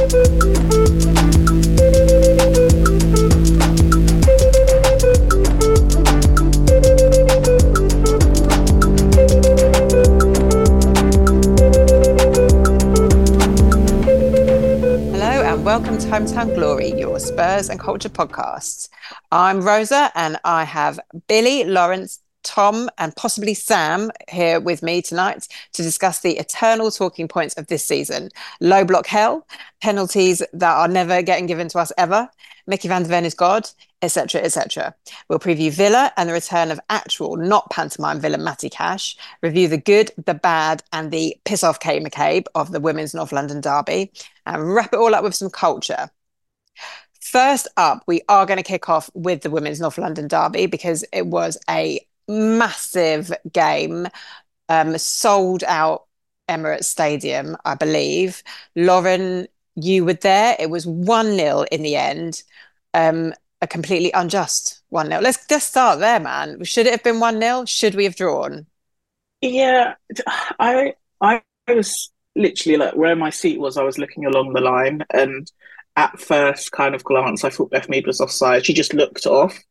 Welcome to Hometown Glory, your Spurs and Culture podcast. I'm Rosa and I have Billy, Lawrence, Tom and possibly Sam here with me tonight to discuss the eternal talking points of this season. Low block hell, penalties that are never getting given to us ever, Mickey van der Ven is God, etc., etc. We'll preview Villa and the return of actual, not pantomime villain Matty Cash, review the good, the bad and the piss-off Kay McCabe of the Women's North London Derby, and wrap it all up with some culture. First up, we are going to kick off with the Women's North London Derby because it was a massive game, sold out Emirates Stadium, I believe. Lauren, you were there. It was 1-0 in the end. A completely unjust 1-0. Let's start there, man. Should it have been 1-0? Should we have drawn? Yeah, I was literally like where my seat was, I was looking along the line, and at first kind of glance, I thought Beth Mead was offside. She just looked off.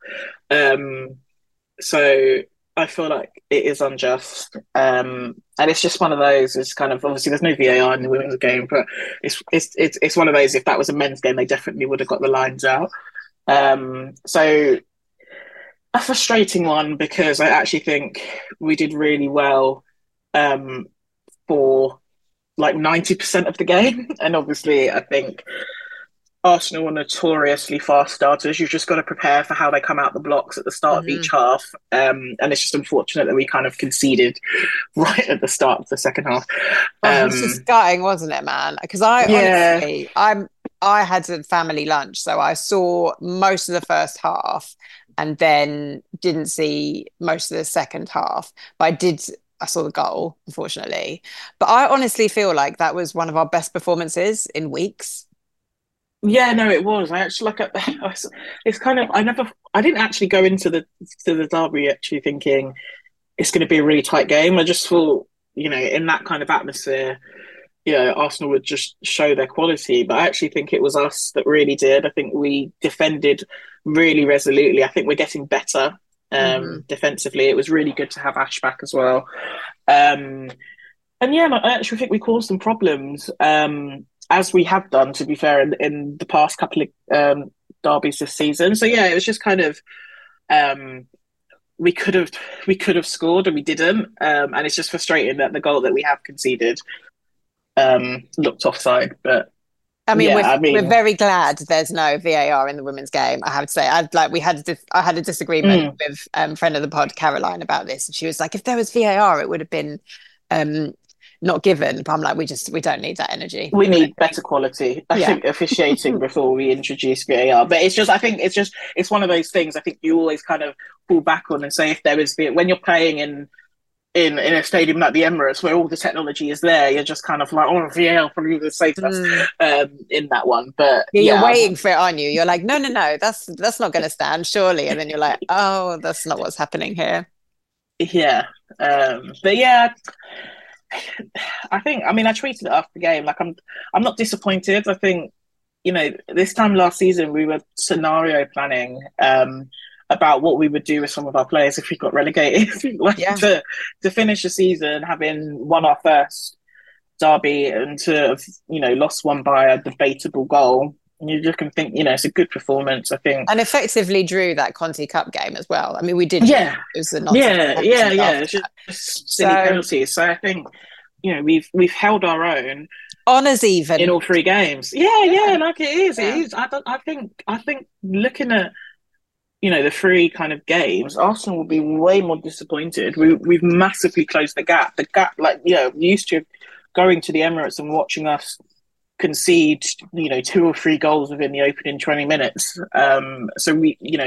So I feel like it is unjust. And it's just one of those, it's kind of, obviously there's no VAR in the women's game, but it's one of those, if that was a men's game, they definitely would have got the lines out. So a frustrating one because I actually think we did really well for like 90% of the game. And obviously I think Arsenal are notoriously fast starters. You've just got to prepare for how they come out the blocks at the start of each half. And it's just unfortunate that we kind of conceded right at the start of the second half. It was just gutting, wasn't it, man? Because honestly, I had a family lunch, so I saw most of the first half and then didn't see most of the second half. But I saw the goal, unfortunately. But I honestly feel like that was one of our best performances in weeks. Yeah, no, it was. I actually it's kind of I didn't actually go into the derby actually thinking it's going to be a really tight game. I just thought, in that kind of atmosphere, Arsenal would just show their quality. But I actually think it was us that really did. I think we defended really resolutely. I think we're getting better defensively. It was really good to have Ash back as well. And yeah, I actually think we caused them problems. As we have done, to be fair, in the past couple of derbies this season. So yeah, it was just kind of we could have scored and we didn't, and it's just frustrating that the goal that we have conceded looked offside. But I mean, we're very glad there's no VAR in the women's game. I have to say, I had a disagreement with friend of the pod, Caroline, about this, and she was like, if there was VAR, it would have been not given. But I'm like, we don't need that energy. We need better quality. I think officiating before we introduce VAR. But I think it's one of those things. I think you always kind of fall back on and say, if there is when you're playing in a stadium like the Emirates where all the technology is there, you're just kind of like, oh, VAR probably would save us in that one. But you're waiting for it, aren't you? You're like, no, that's not going to stand, surely. And then you're like, oh, that's not what's happening here. Yeah, but yeah. I tweeted it after the game. Like, I'm not disappointed. I think, this time last season we were scenario planning about what we would do with some of our players if we got relegated. To finish the season having won our first derby and to have, lost one by a debatable goal. And you just can think, it's a good performance, I think. And effectively drew that Conti Cup game as well. I mean, we did. Yeah. It was a nonsense. Yeah. It's just silly penalties. So I think, we've held our own. Honours even. In all three games. Yeah, like it is. Yeah. It is. I think looking at, the three kind of games, Arsenal will be way more disappointed. We've massively closed the gap. The gap, used to going to the Emirates and watching us concede, 2 or 3 goals within the opening 20 minutes. So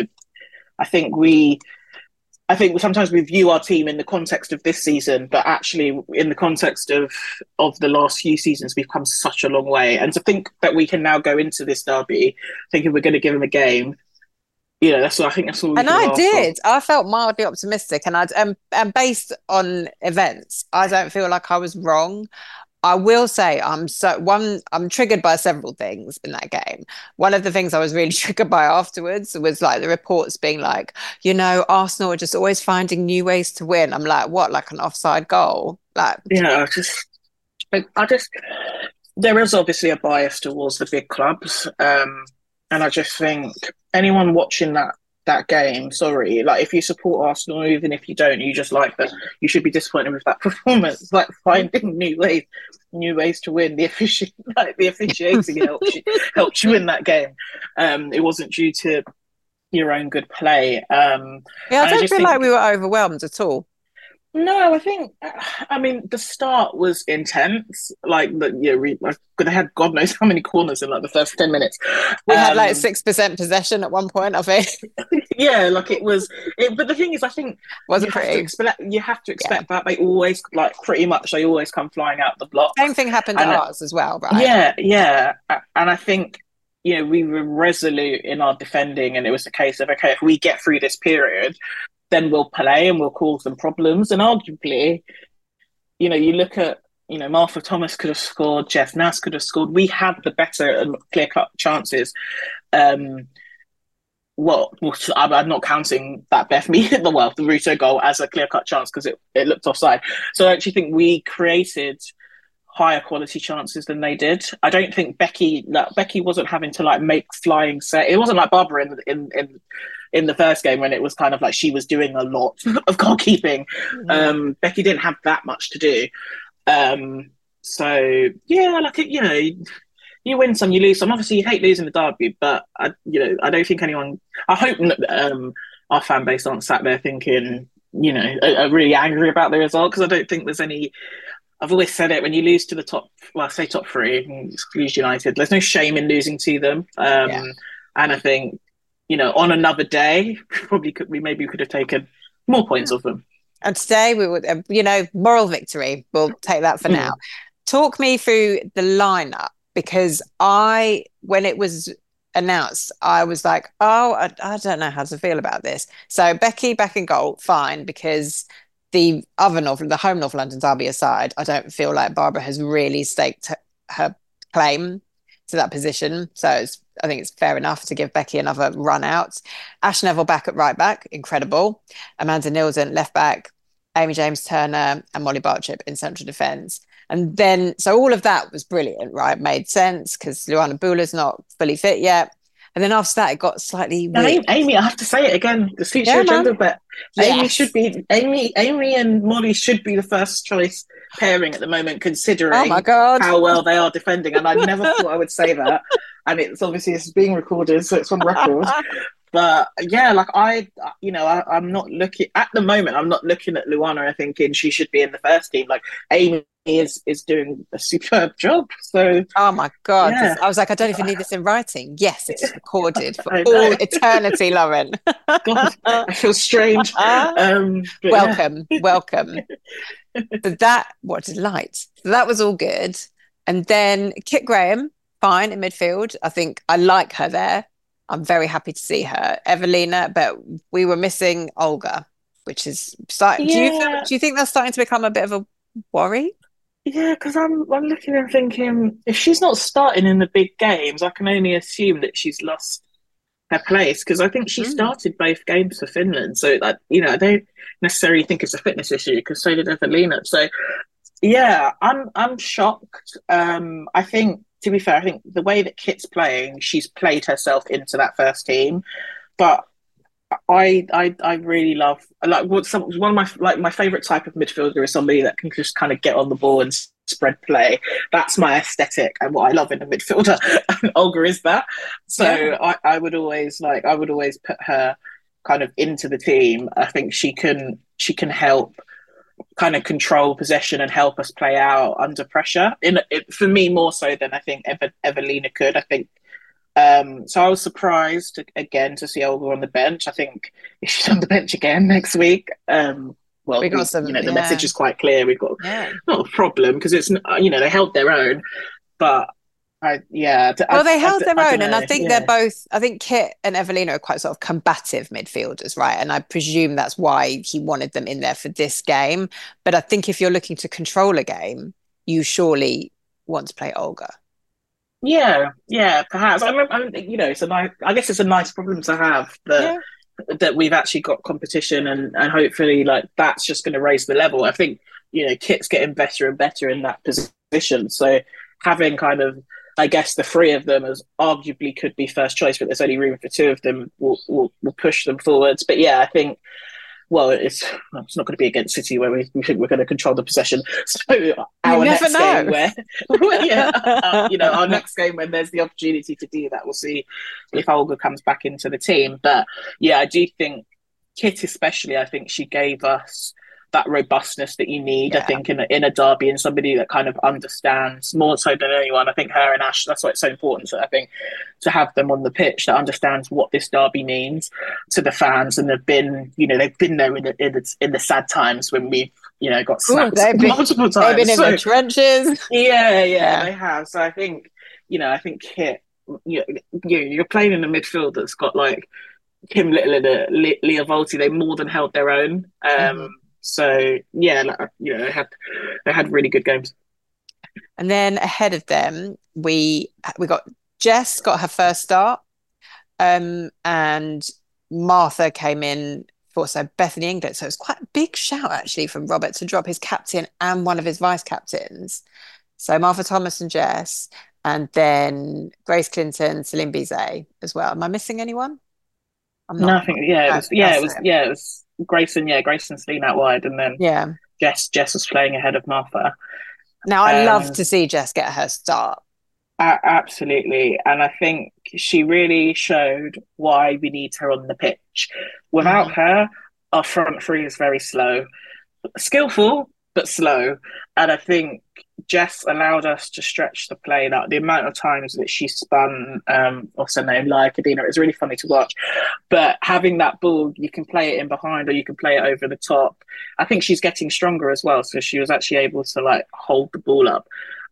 I think sometimes we view our team in the context of this season, but actually in the context of the last few seasons, we've come such a long way. And to think that we can now go into this derby thinking we're going to give them a game, I think that's all. And I did. I felt mildly optimistic, and based on events, I don't feel like I was wrong. I will say I'm triggered by several things in that game. One of the things I was really triggered by afterwards was like the reports being like, Arsenal are just always finding new ways to win. I'm like, what, like an offside goal? Like, Yeah, I just there is obviously a bias towards the big clubs, and I just think anyone watching that game, sorry, like if you support Arsenal, even if you don't, you just like that, you should be disappointed with that performance. Like finding new ways to win. The officiating helped you win that game. It wasn't due to your own good play. yeah, I I don't just feel like think we were overwhelmed at all. no, I think, I mean, the start was intense. Like, they had God knows how many corners in like the first 10 minutes. We had like 6% possession at one point, I think. Yeah, like but the thing is, I think Wasn't pretty. you have to Yeah. expect that they always, like, pretty much, they always come flying out the blocks. Same thing happened to And ours as well, right? yeah, yeah. And I think, we were resolute in our defending, and it was a case of, okay, if we get through this period, then we'll play and we'll cause them problems. And arguably, you look at, Martha Thomas could have scored, Jeff Nass could have scored. We had the better and clear cut chances. Well, I'm not counting that Beth Me, the Russo goal as a clear cut chance because it looked offside. So I actually think we created higher quality chances than they did. I don't think Becky wasn't having to like make flying set. It wasn't like Barbara in the first game when it was kind of like she was doing a lot of goalkeeping. Becky didn't have that much to do. So yeah, like you win some, you lose some. Obviously, you hate losing the derby, but I don't think anyone. I hope our fan base aren't sat there thinking, are really angry about the result because I don't think there's any. I've always said it when you lose to the top, well, I say top three, exclude United. There's no shame in losing to them, and I think on another day, we maybe could have taken more points off them. And today we would, moral victory. We'll take that for now. Talk me through the lineup because when it was announced, I was like, oh, I don't know how to feel about this. So Becky back in goal, fine, because the home North London derby aside, I don't feel like Barbara has really staked her claim to that position. So I think it's fair enough to give Becky another run out. Ash Neville back at right back, incredible. Amanda Nielsen left back, Amy James Turner and Molly Barchip in central defence. And then, so all of that was brilliant, right? Made sense because Luana Bula's not fully fit yet. And then after that, it got slightly weird. Amy, I have to say it again. The future agenda, but Amy and Molly should be the first choice pairing at the moment, considering how well they are defending. And I never thought I would say that. And it's being recorded, so it's on record. But yeah, like I'm not looking at the moment. I'm not looking at Luana and thinking she should be in the first team. Like Amy is doing a superb job. So oh my god, yeah. I was like, I don't even need this in writing. Yes, it's recorded for all eternity, Lauren. God, I feel strange. Welcome. So what a delight. So that was all good. And then Kit Graham, fine in midfield. I think I like her there. I'm very happy to see her. Evelina, but we were missing Olga, which is starting. Yeah. Do you think that's starting to become a bit of a worry? Yeah, because I'm looking and thinking if she's not starting in the big games, I can only assume that she's lost her place because I think she started both games for Finland. So that I don't necessarily think it's a fitness issue because so did Evelina. So yeah, I'm shocked. I think. To be fair, I think the way that Kit's playing, she's played herself into that first team. But I really love one of my favorite type of midfielder is somebody that can just kind of get on the ball and spread play. That's my aesthetic and what I love in a midfielder. Olga is that. So yeah. I would always put her kind of into the team. I think she can help kind of control possession and help us play out under pressure. For me, more so than I think Evelina could. I think so. I was surprised again to see Olga on the bench. I think if she's on the bench again next week, the message is quite clear. We've got not a problem because it's they held their own, but. They held their own, and I think they're both. I think Kit and Evelina are quite sort of combative midfielders, right? And I presume that's why he wanted them in there for this game. But I think if you're looking to control a game, you surely want to play Olga. Yeah, perhaps. It's a nice. I guess it's a nice problem to have that Yeah. we've actually got competition, and hopefully, like that's just going to raise the level. I think Kit's getting better and better in that position. So having kind of, I guess, the three of them as arguably could be first choice, but there's only room for two of them. Will push them forwards. But yeah, I think it's not going to be against City where we think we're going to control the possession. So our next game where, our next game when there's the opportunity to do that, we'll see if Olga comes back into the team. But yeah, I do think Kit especially, I think she gave us that robustness that you need, I think, in a derby, and somebody that kind of understands more so than anyone. I think her and Ash, that's why it's so important, I think, to have them on the pitch that understands what this derby means to the fans, and they've been there in the sad times when we've got snapped multiple times. They've been in the trenches. Yeah, they have. So I think Kit, you're playing in a midfield that's got like Kim Little and Leah Volti. They more than held their own. So yeah, they had really good games. And then ahead of them, we got Jess got her first start, and Martha came in for Bethany England. So it was quite a big shout actually from Robert to drop his captain and one of his vice captains. So Martha Thomas and Jess, and then Grace Clinton, Celine Bizet as well. Am I missing anyone? I'm not. No, I think it was Grayson Celine out wide, and then Jess was playing ahead of Martha. Now I love to see Jess get her start. Absolutely, and I think she really showed why we need her on the pitch. Without her, our front three is very slow, skillful but slow, and I think Jess allowed us to stretch the play. That the amount of times that she spun Kadina, it was really funny to watch. But having that ball, you can play it in behind or you can play it over the top. I think she's getting stronger as well, so she was actually able to like hold the ball up.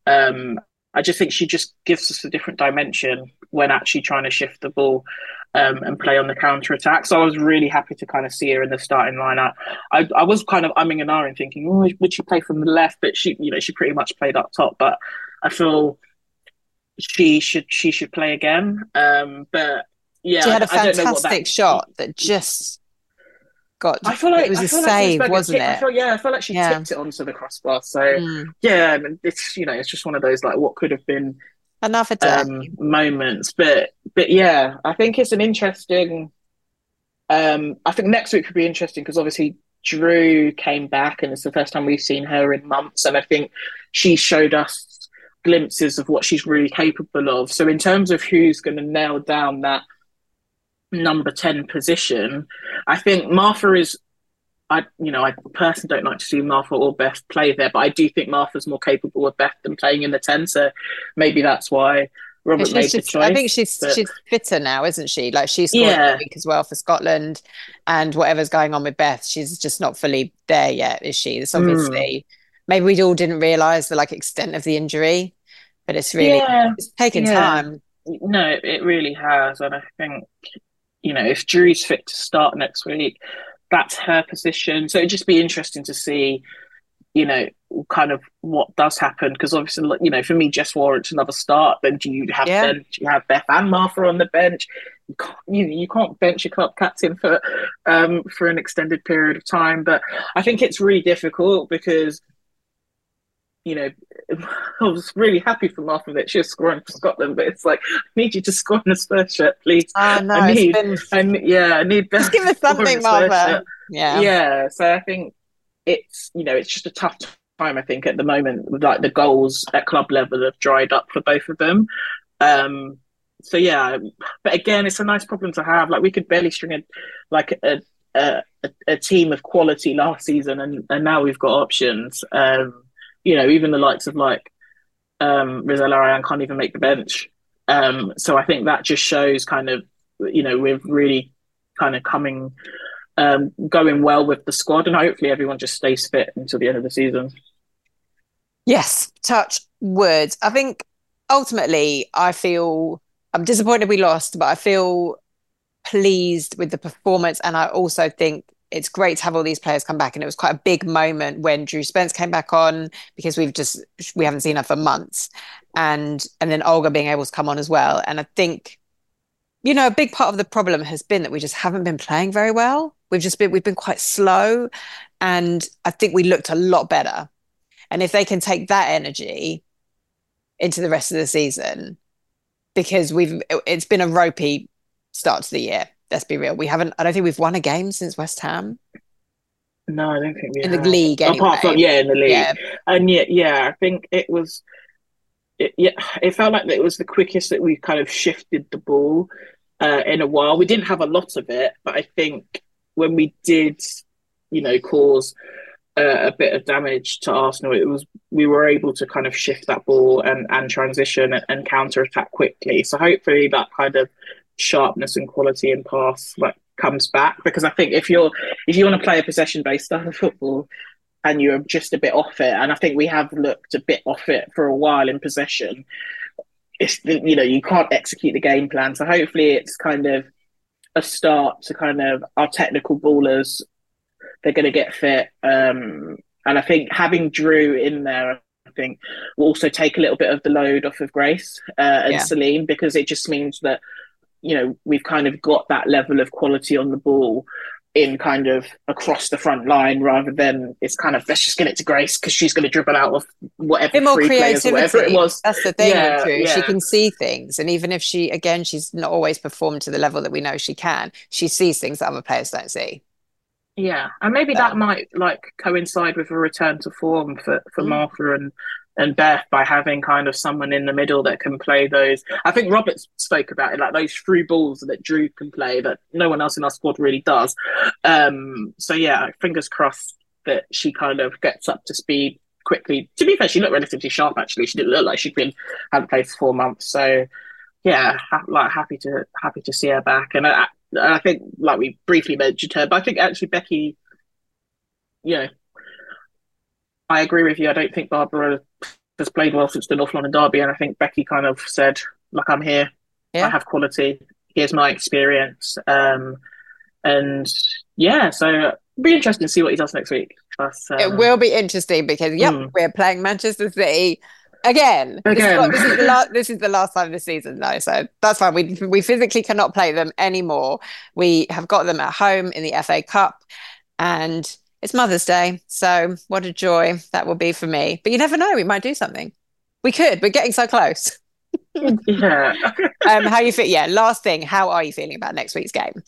I just think she just gives us a different dimension when actually trying to shift the ball and play on the counter attack. So I was really happy to kind of see her in the starting lineup. I was kind of umming and ahhing, thinking, would she play from the left? But she pretty much played up top. But I feel she should play again. But yeah, she had a fantastic shot that just got. I feel like it was a save, wasn't it? I feel like she tipped it onto the crossbar. So yeah, it's it's just one of those like what could have been another day moments. But yeah, I think it's an interesting. I think next week could be interesting because obviously Drew came back and it's the first time we've seen her in months, and I think she showed us glimpses of what she's really capable of. So in terms of who's going to nail down that number 10 position, I think Martha is. I personally don't like to see Martha or Beth play there, but I do think Martha's more capable of Beth than playing in the 10. So maybe that's why Robert made the choice. I think she's fitter now, isn't she? Like she scored a week as well for Scotland, and whatever's going on with Beth, she's just not fully there yet, is she? It's obviously maybe we all didn't realise the extent of the injury, but it's really it's taken time. No, it really has, and I think if Drew's fit to start next week, that's her position. So it'd just be interesting to see, kind of what does happen. Because obviously, for me, Jess warrants another start. Then do you have Beth and Martha on the bench? You can't bench your club captain for an extended period of time. But I think it's really difficult because, I was really happy for Martha that she was scoring for Scotland, but it's like, I need you to score in a Spurs shirt, please. I need Beth. Just give us something, Martha. Yeah. So I think it's just a tough time. I think at the moment, like the goals at club level have dried up for both of them. So yeah, but again, it's a nice problem to have. Like we could barely string a team of quality last season, and now we've got options. Even the likes of Rizella Ryan can't even make the bench. So I think that just shows kind of, we're really kind of going well with the squad, and hopefully everyone just stays fit until the end of the season. Yes, touch words. I think ultimately I'm disappointed we lost, but I feel pleased with the performance, and I also think it's great to have all these players come back. And it was quite a big moment when Drew Spence came back on, because we haven't seen her for months. And then Olga being able to come on as well. And I think, a big part of the problem has been that we just haven't been playing very well. We've been quite slow. And I think we looked a lot better. And if they can take that energy into the rest of the season, because it's been a ropey start to the year. Let's be real. I don't think we've won a game since West Ham. No, I don't think we in have. The league anyway. Apart from, in the league. Yeah. And I think it felt like it was the quickest that we kind of shifted the ball in a while. We didn't have a lot of it, but I think when we did, cause a bit of damage to Arsenal, we were able to kind of shift that ball and transition and counter attack quickly. So hopefully that kind of sharpness and quality in pass comes back, because I think if you want to play a possession based style of football and you're just a bit off it, and I think we have looked a bit off it for a while in possession, you can't execute the game plan. So hopefully it's kind of a start to kind of our technical ballers. They're going to get fit, and I think having Drew in there, I think, will also take a little bit of the load off of Grace and Celine, because it just means that we've kind of got that level of quality on the ball in kind of across the front line, rather than it's kind of, let's just get it to Grace because she's going to dribble out of whatever, a bit more creativity, whatever it was. That's the thing with Drew. She can see things, and even if she's not always performed to the level that we know she can, she sees things that other players don't see. Yeah, and maybe that might coincide with a return to form for Martha and Beth, by having kind of someone in the middle that can play those. I think Roberts spoke about it, like those through balls that Drew can play that no one else in our squad really does. So fingers crossed that she kind of gets up to speed quickly. To be fair, she looked relatively sharp actually. She didn't look like hadn't played for 4 months. So happy to see her back. And I think, we briefly mentioned her, but I think actually Becky, I agree with you. I don't think Barbara has played well since the North London derby, and I think Becky kind of said, I'm here. Yeah. I have quality. Here's my experience. So it'll be interesting to see what he does next week. It will be interesting because, we're playing Manchester City again. This is the last time this season, though, so that's fine. We physically cannot play them anymore. We have got them at home in the FA Cup, and it's Mother's Day, so what a joy that will be for me. But you never know, we might do something. We're getting so close. Yeah. How you feel? Yeah, last thing, how are you feeling about next week's game?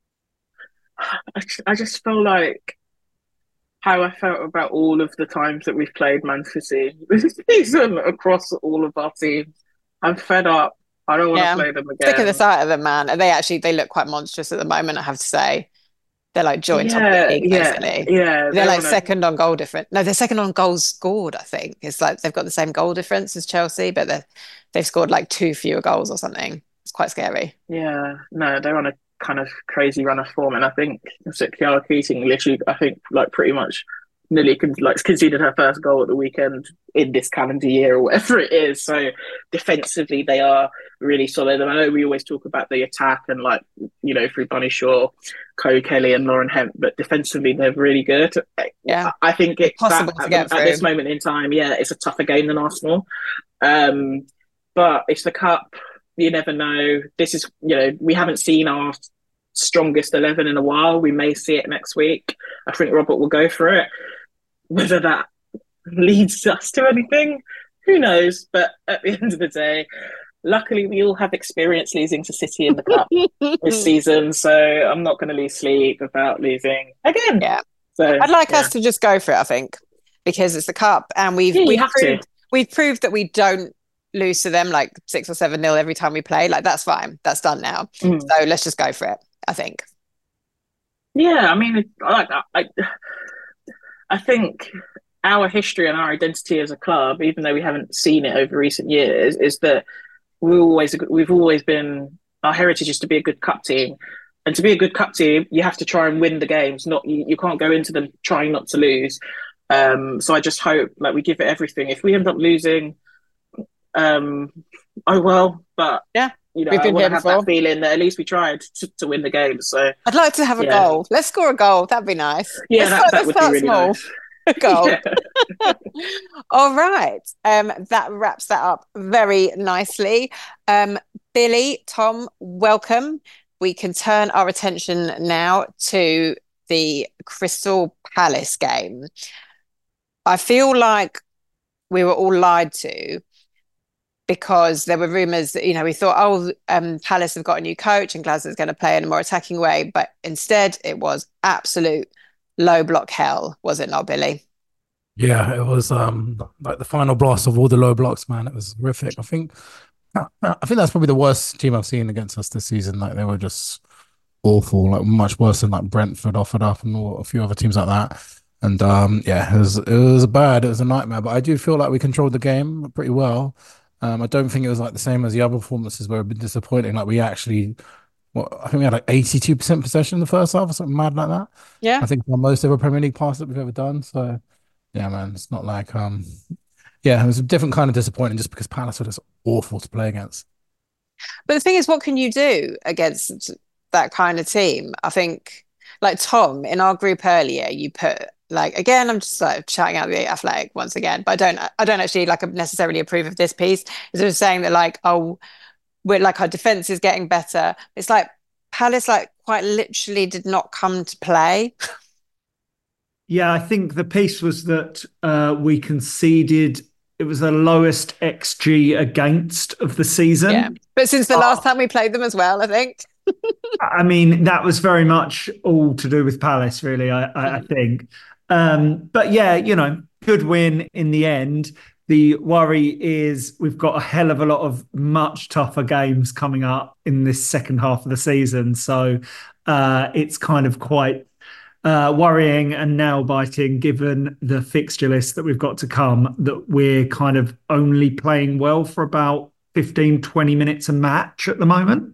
I just feel like how I felt about all of the times that we've played Man City this season across all of our teams. I'm fed up. I don't want to play them again. Sick of the sight of them, man. They look quite monstrous at the moment, I have to say. They're like joint top of the league, basically. Yeah. They're like second on goal difference. No, they're second on goals scored, I think. It's like they've got the same goal difference as Chelsea, but they've scored like 2 fewer goals or something. It's quite scary. Yeah. No, they're on a kind of crazy run of form. And I think Kiara Keating literally, pretty much nearly conceded her first goal at the weekend in this calendar year or whatever it is. So defensively, they are really solid. And I know we always talk about the attack and through Bunny Shaw, Chloe Kelly and Lauren Hemp, but defensively they're really good. Yeah, I think it's possible to get through. At this moment in time. Yeah, it's a tougher game than Arsenal, but it's the cup. You never know. This is we haven't seen our strongest 11 in a while. We may see it next week. I think Robert will go for it. Whether that leads us to anything, who knows? But at the end of the day, luckily we all have experience losing to City in the cup this season, so I'm not going to lose sleep about losing again. Yeah. So I'd like us to just go for it, I think, because it's the cup, and we've proved that we don't lose to them 6 or 7-0 every time we play. That's fine. That's done now. So let's just go for it, I think. Yeah, I mean, I think our history and our identity as a club, even though we haven't seen it over recent years, is that we've always been, our heritage is to be a good cup team. And to be a good cup team, you have to try and win the games. You can't go into them trying not to lose. So I just hope we give it everything. If we end up losing, oh well. But We've I been want here to have that before. feeling that at least we tried to win the game. So I'd like to have a yeah, goal. Let's score a goal. That'd be nice. yeah, that Let's would be start really small. nice. A goal. Yeah. All right. That wraps that up very nicely. Um, Billy, Tom, welcome. We can turn our attention now to the Crystal Palace game. I feel like we were all lied to because there were rumours that, we thought, Palace have got a new coach and Glasgow's going to play in a more attacking way. But instead, it was absolute low block hell, was it not, Billy? Yeah, it was like the final blast of all the low blocks, man. It was horrific. I think that's probably the worst team I've seen against us this season. Like they were just awful, like much worse than like Brentford offered up and a few other teams like that. And yeah, it was bad. It was a nightmare. But I do feel like we controlled the game pretty well. I don't think it was like the same as the other performances where it been disappointing. Like we actually, I think we had like 82% possession in the first half or something mad like that. Yeah. I think the most ever Premier League pass that we've ever done. So yeah, man, it's not like yeah, it was a different kind of disappointing just because Palace were just awful to play against. But the thing is, what can you do against that kind of team? I think, like Tom, in our group earlier, you put like again, I'm just like shouting out the Athletic once again, but I don't actually like necessarily approve of this piece. Is it was saying that like, oh, we're like our defense is getting better. It's like Palace, like quite literally, did not come to play. Yeah, I think the piece was that we conceded. It was the lowest XG against of the Yeah, season. but since the Uh, last time we played them as well, I think. I mean, that was very much all to do with Palace, really. I Mm. think, but yeah, good win in the end. The worry is we've got a hell of a lot of much tougher games coming up in this second half of the season, so it's kind of quite worrying and nail biting given the fixture list that we've got to come, that we're kind of only playing well for about 15, 20 minutes a match at the moment.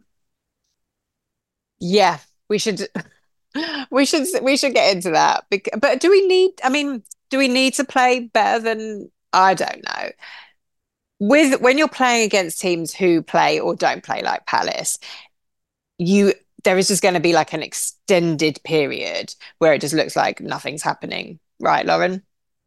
Yeah, we should. We should get into that. But do we need? I mean, do we need to play better than? I don't know. With when you're playing against teams who play or don't play like Palace, you there is just going to be like an extended period where it just looks like nothing's happening, right, Lauren?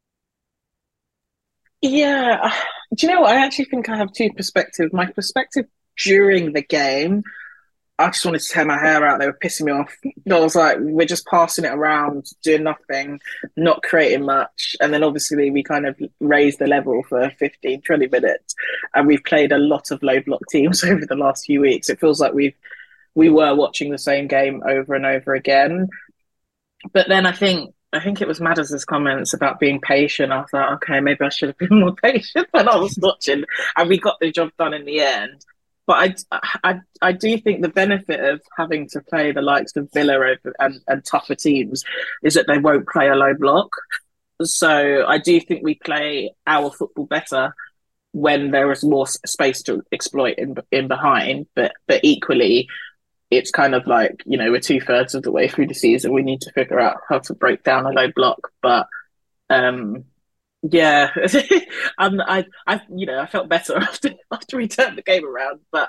Yeah. Do you know what? I actually think I have two perspectives. My perspective during the game, I just wanted to tear my hair out. They were pissing me off. I was like, we're just passing it around, doing nothing, not creating much. And then obviously we kind of raised the level for 15, 20 minutes. And we've played a lot of low block teams over the last few weeks. It feels like we were watching the same game over and over again. But then I think it was Madders' comments about being patient. I was like, okay, maybe I should have been more patient when I was watching, and we got the job done in the end. But I do think the benefit of having to play the likes of Villa and tougher teams is that they won't play a low block. So I do think we play our football better when there is more space to exploit in behind. But equally, it's kind of like, we're two-thirds of the way through the season. We need to figure out how to break down a low block. But um, yeah, I felt better after we turned the game around. But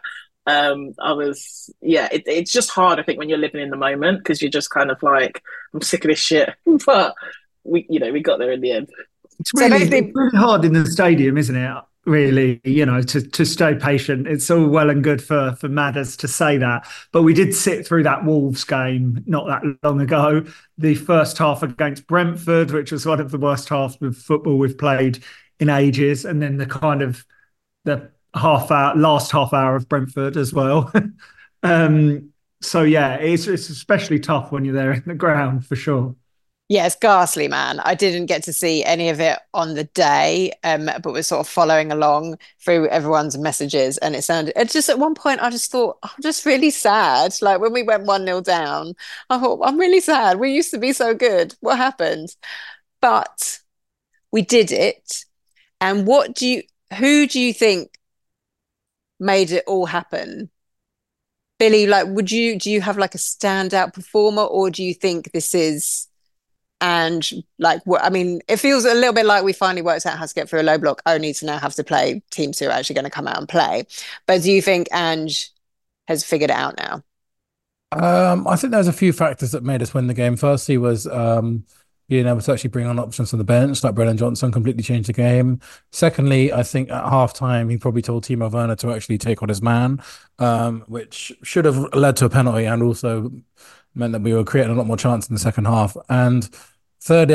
it's just hard, I think, when you're living in the moment because you're just kind of like, I'm sick of this shit. But we got there in the end. So It's basically, really hard in the stadium, isn't it? Really, to stay patient. It's all well and good for Madders to say that, but we did sit through that Wolves game not that long ago. The first half against Brentford, which was one of the worst halves of football we've played in ages, and then the last half hour of Brentford as well. So yeah, it's especially tough when you're there in the ground for sure. yeah, it's ghastly, man. I didn't get to see any of it on the day, but was sort of following along through everyone's messages. And it just at one point, I just thought, I'm just really sad. Like when we went 1-0 down, I thought, I'm really sad. We used to be so good. What happened? But we did it. And who do you think made it all happen? Billy, like, do you have like a standout performer, or do you think this is, and like, what, I mean, it feels a little bit like we finally worked out how to get through a low block, only to now have to play teams who are actually going to come out and play. But do you think Ange has figured it out now? I think there's a few factors that made us win the game. Firstly was being able to actually bring on options on the bench, like Brennan Johnson completely changed the game. Secondly, I think at halftime he probably told Timo Werner to actually take on his man, which should have led to a penalty and also meant that we were creating a lot more chance in the second half. And thirdly,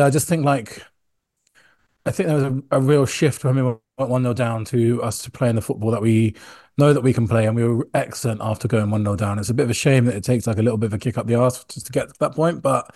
I think there was a real shift when we were 1-0 down to us to playing the football that we know that we can play, and we were excellent after going 1-0 down. It's a bit of a shame that it takes like a little bit of a kick up the arse just to get to that point, but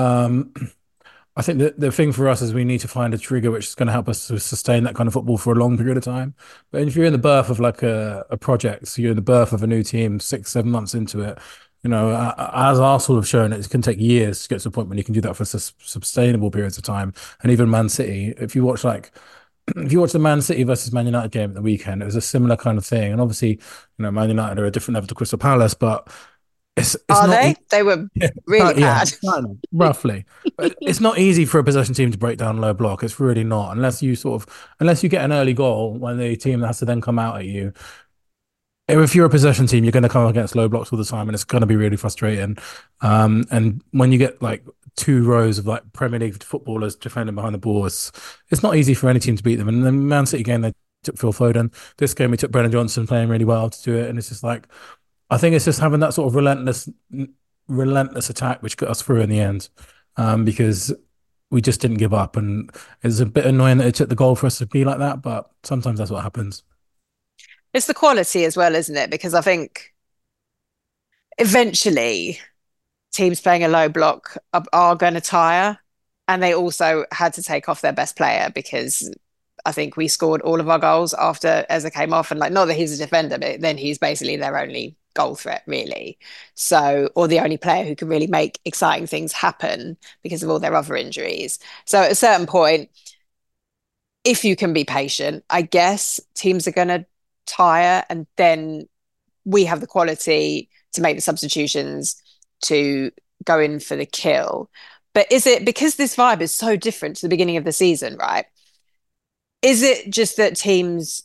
I think the thing for us is we need to find a trigger which is going to help us to sustain that kind of football for a long period of time. But if you're in the birth of like a project, so you're in the birth of a new team 6-7 months into it, as Arsenal have shown, it can take years to get to a point when you can do that for sustainable periods of time. And even Man City, if you watch the Man City versus Man United game at the weekend, it was a similar kind of thing. And obviously, Man United are a different level to Crystal Palace, but it's Are not they? They were really bad. Roughly. But it's not easy for a possession team to break down low block. It's really not, unless you get an early goal when the team has to then come out at you. If you're a possession team, you're going to come against low blocks all the time, and it's going to be really frustrating. And when you get like 2 rows of like Premier League footballers defending behind the ball, it's not easy for any team to beat them. And the Man City game, they took Phil Foden. This game, we took Brennan Johnson playing really well to do it. And it's just like, I think it's just having that sort of relentless attack which got us through in the end, because we just didn't give up. And it's a bit annoying that it took the goal for us to be like that, but sometimes that's what happens. It's the quality as well, isn't it? Because I think eventually teams playing a low block are going to tire, and they also had to take off their best player because I think we scored all of our goals after Eze came off, and like, not that he's a defender, but then he's basically their only goal threat, really. So, or the only player who can really make exciting things happen because of all their other injuries. So at a certain point, if you can be patient, I guess teams are going to tire, and then we have the quality to make the substitutions to go in for the kill. But is it because this vibe is so different to the beginning of the season, right? Is it just that teams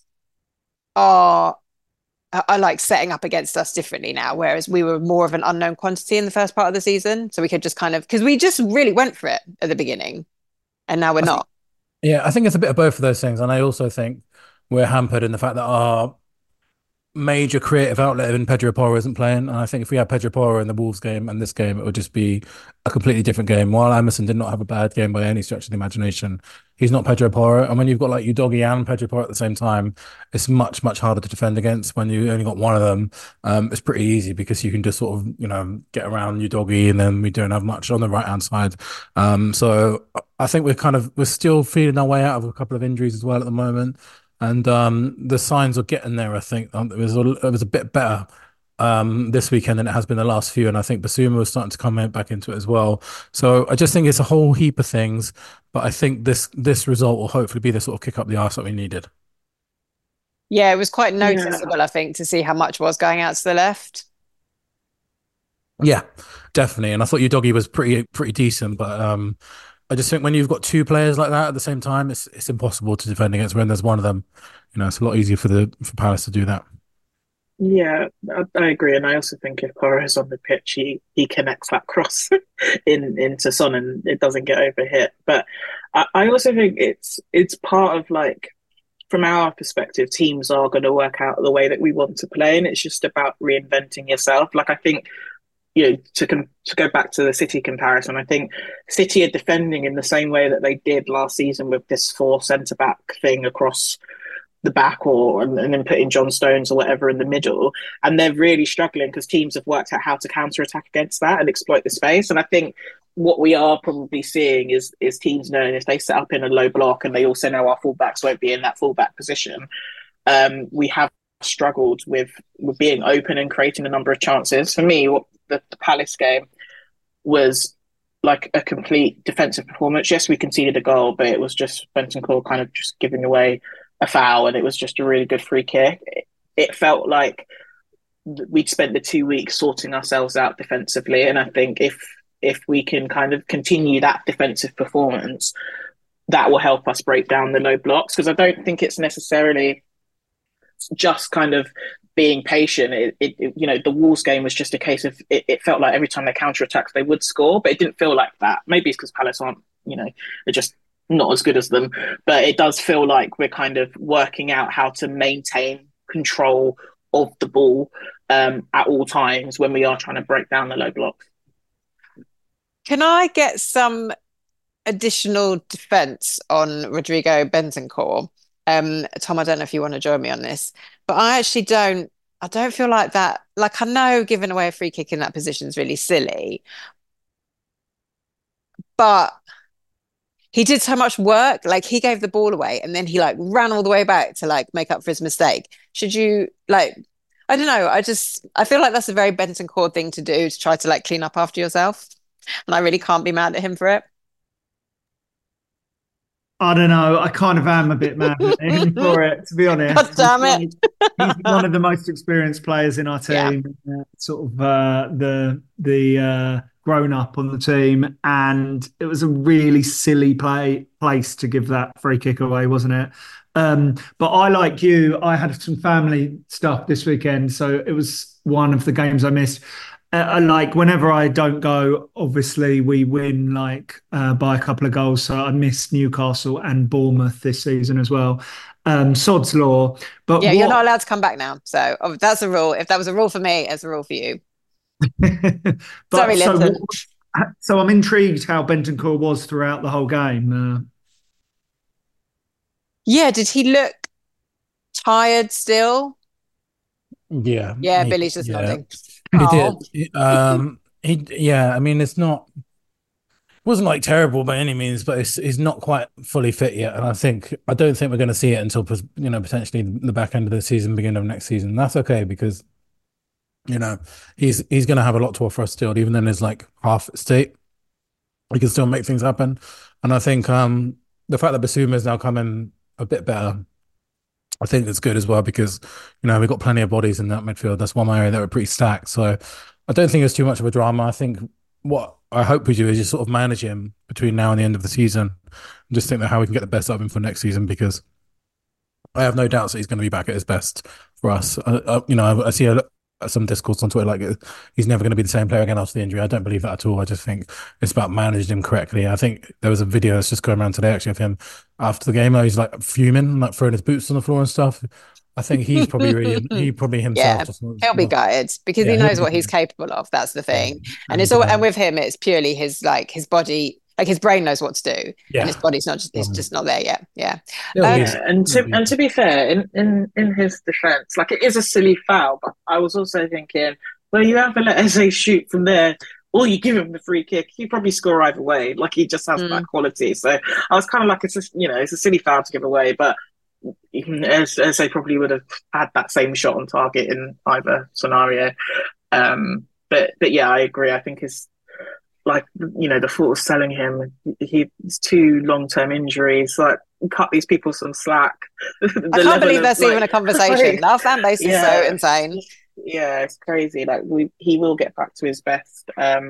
are like setting up against us differently now, whereas we were more of an unknown quantity in the first part of the season? So we could just kind of, because we just really went for it at the beginning, and now we're not. I think it's a bit of both of those things. And I also think we're hampered in the fact that our major creative outlet in Pedro Porro isn't playing. And I think if we had Pedro Porro in the Wolves game and this game, it would just be a completely different game. While Emerson did not have a bad game by any stretch of the imagination, he's not Pedro Porro. And when you've got like Udogie and Pedro Porro at the same time, it's much, much harder to defend against. When you only got one of them, it's pretty easy because you can just sort of, get around Udogie, and then we don't have much on the right-hand side. So I think we're still feeling our way out of a couple of injuries as well at the moment. And the signs are getting there. I think it was a bit better this weekend than it has been the last few, and I think Basuma was starting to come back into it as well. So I just think it's a whole heap of things, but I think this result will hopefully be the sort of kick up the arse that we needed. Yeah, it was quite noticeable, I think, to see how much was going out to the left. Yeah, definitely. And I thought Udogie was pretty decent, but I just think when you've got 2 players like that at the same time, it's impossible to defend against. When there's one of them, it's a lot easier for Palace to do that. Yeah, I agree, and I also think if Porro's on the pitch, he connects that cross into Son, and it doesn't get overhit. But I also think it's part of, like, from our perspective, teams are going to work out the way that we want to play, and it's just about reinventing yourself. Like, I think, to go back to the City comparison, I think City are defending in the same way that they did last season with this 4 centre-back thing across the back, and then putting John Stones or whatever in the middle. And they're really struggling because teams have worked out how to counter-attack against that and exploit the space. And I think what we are probably seeing is teams knowing if they set up in a low block and they also know our fullbacks won't be in that fullback position, we have struggled with being open and creating a number of chances. For me, the Palace game was like a complete defensive performance. Yes, we conceded a goal, but it was just Bentancur kind of just giving away a foul, and it was just a really good free kick. It felt like we'd spent the 2 weeks sorting ourselves out defensively, and I think if we can kind of continue that defensive performance, that will help us break down the low blocks, because I don't think it's necessarily just kind of being patient. The Wolves game was just a case of it felt like every time they counter-attacked, they would score, but it didn't feel like that. Maybe it's because Palace aren't, they're just not as good as them. But it does feel like we're kind of working out how to maintain control of the ball at all times when we are trying to break down the low blocks. Can I get some additional defense on Rodrigo Bentancur? Tom, I don't know if you want to join me on this, but I don't feel like that. Like, I know giving away a free kick in that position is really silly, but he did so much work. Like, he gave the ball away and then he like ran all the way back to like make up for his mistake. Should you like, I don't know. I feel like that's a very Bentancur thing to do, to try to like clean up after yourself. And I really can't be mad at him for it. I don't know. I kind of am a bit mad at him for it, to be honest. God damn it. He's one of the most experienced players in our team, sort of the grown up on the team. And it was a really silly place to give that free kick away, wasn't it? But I, like you, I had some family stuff this weekend. So it was one of the games I missed. Like, whenever I don't go, obviously we win like by a couple of goals. So I missed Newcastle and Bournemouth this season as well. Sod's law. But yeah, you're not allowed to come back now. So that's a rule. If that was a rule for me, it's a rule for you. Sorry, Linton. So I'm intrigued how Bentancur was throughout the whole game. Yeah, did he look tired still? Yeah. Billy's just nodding. He did. I mean, it wasn't like terrible by any means, but he's not quite fully fit yet. And I don't think we're going to see it until, potentially the back end of the season, beginning of next season. That's okay, because, he's going to have a lot to offer us still, even in his like half state. He can still make things happen. And I think the fact that Bissouma is now coming a bit better, I think that's good as well, because, we've got plenty of bodies in that midfield. That's one area that we're pretty stacked. So I don't think it's too much of a drama. I think what I hope we do is just sort of manage him between now and the end of the season, and just think that how we can get the best out of him for next season, because I have no doubts that he's going to be back at his best for us. I see some discourse on Twitter like he's never going to be the same player again after the injury. I don't believe that at all. I just think it's about managing him correctly. I think there was a video that's just going around today actually of him after the game where he's like fuming, like throwing his boots on the floor and stuff. I think he's probably himself. He'll be gutted because he knows what he's capable of. That's the thing. And and with him, it's purely his body. Like, his brain knows what to do, and his body's it's just not there yet. Yeah. And to be fair, in his defence, like, it is a silly foul, but I was also thinking, well, you have to let Eze shoot from there, or you give him the free kick, he probably score either way. Like, he just has that quality. So I was kind of like, it's a silly foul to give away, but Eze probably would have had that same shot on target in either scenario. But yeah, I agree. I think it's like, the thought of selling him, he's 2 long-term injuries, like, cut these people some slack. I can't believe that's even a conversation. Our fan base is so insane. Yeah, it's crazy. Like, he will get back to his best.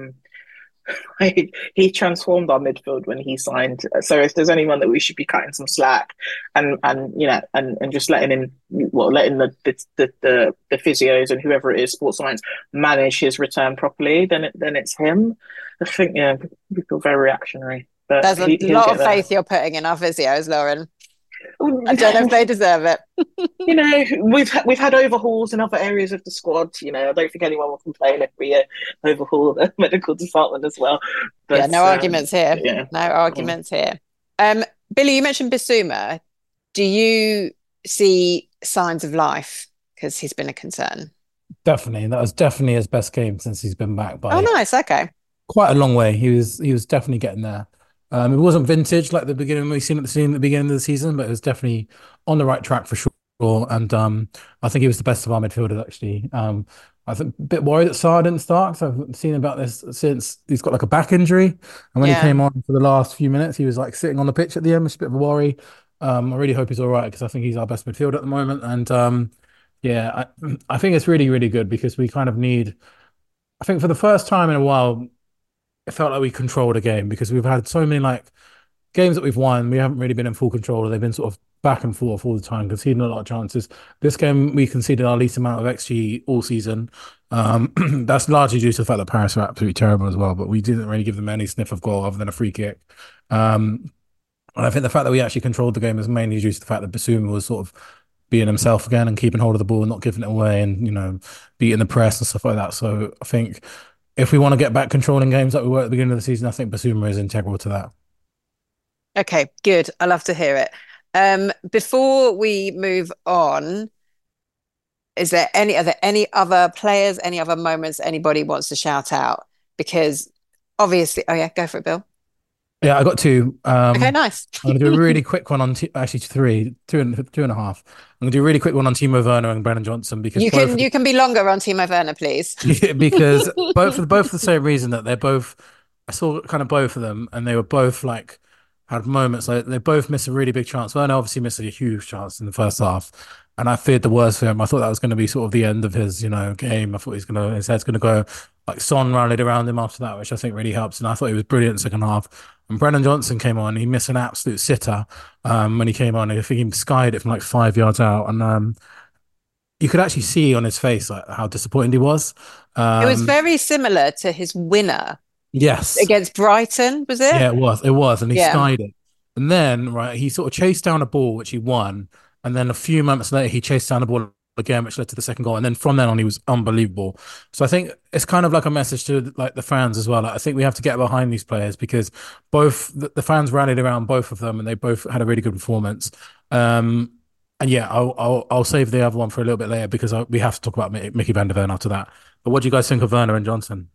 He transformed our midfield when he signed. So if there's anyone that we should be cutting some slack and just letting the physios and whoever it is, sports science, manage his return properly, then it's him. I think we feel very reactionary. But there's a lot of faith you're putting in our physios, Lauren. I don't know if they deserve it. We've had overhauls in other areas of the squad. I don't think anyone will complain if we overhaul the medical department as well. But, no arguments here. Yeah. No arguments here. Billy, you mentioned Bissouma. Do you see signs of life? Because he's been a concern. Definitely. That was definitely his best game since he's been back. Oh, nice. Okay. Quite a long way. He was definitely getting there. It wasn't vintage like the beginning we seen at the beginning of the season, but it was definitely on the right track for sure. And I think he was the best of our midfielders actually. I think a bit worried that Sarr didn't start, because I've seen about this since he's got like a back injury, and when he came on for the last few minutes, he was like sitting on the pitch at the end, which is a bit of a worry. I really hope he's all right, because I think he's our best midfielder at the moment. And I think it's really, really good, because we kind of need. I think for the first time in a while, it felt like we controlled a game, because we've had so many like games that we've won, we haven't really been in full control. They've been sort of back and forth all the time, conceding a lot of chances. This game, we conceded our least amount of XG all season. That's largely due to the fact that Paris are absolutely terrible as well, but we didn't really give them any sniff of goal other than a free kick. And I think the fact that we actually controlled the game is mainly due to the fact that Basuma was sort of being himself again and keeping hold of the ball and not giving it away and, beating the press and stuff like that. So I think if we want to get back controlling games like we were at the beginning of the season, I think Basuma is integral to that. Okay, good. I love to hear it. Before we move on, are there any other players, any other moments anybody wants to shout out? Because obviously, go for it, Bill. Yeah, I got two. Okay, nice. I'm going to do a really quick one on actually two and a half. I'm going to do a really quick one on Timo Werner and Brennan Johnson because you can be longer on Timo Werner, please. because both for the same reason that they're both. I saw kind of both of them, and they were both like had moments like they both missed a really big chance. Werner obviously missed a huge chance in the first half, and I feared the worst for him. I thought that was going to be sort of the end of his game. I thought his head's going to go. Like Son rallied around him after that, which I think really helps, and I thought he was brilliant in the second half. And Brennan Johnson came on. He missed an absolute sitter when he came on. I think he skied it from like 5 yards out, and you could actually see on his face like how disappointed he was. It was very similar to his winner. Yes, against Brighton, was it? Yeah, it was, and he skied it. And then he sort of chased down a ball which he won, and then a few moments later he chased down a ball again, which led to the second goal. And then from then on, he was unbelievable. So I think it's kind of like a message to like the fans as well. Like, I think we have to get behind these players because both the fans rallied around both of them, and they both had a really good performance. And yeah, I'll save the other one for a little bit later because we have to talk about Mickey van der Ven after that. But what do you guys think of Werner and Johnson?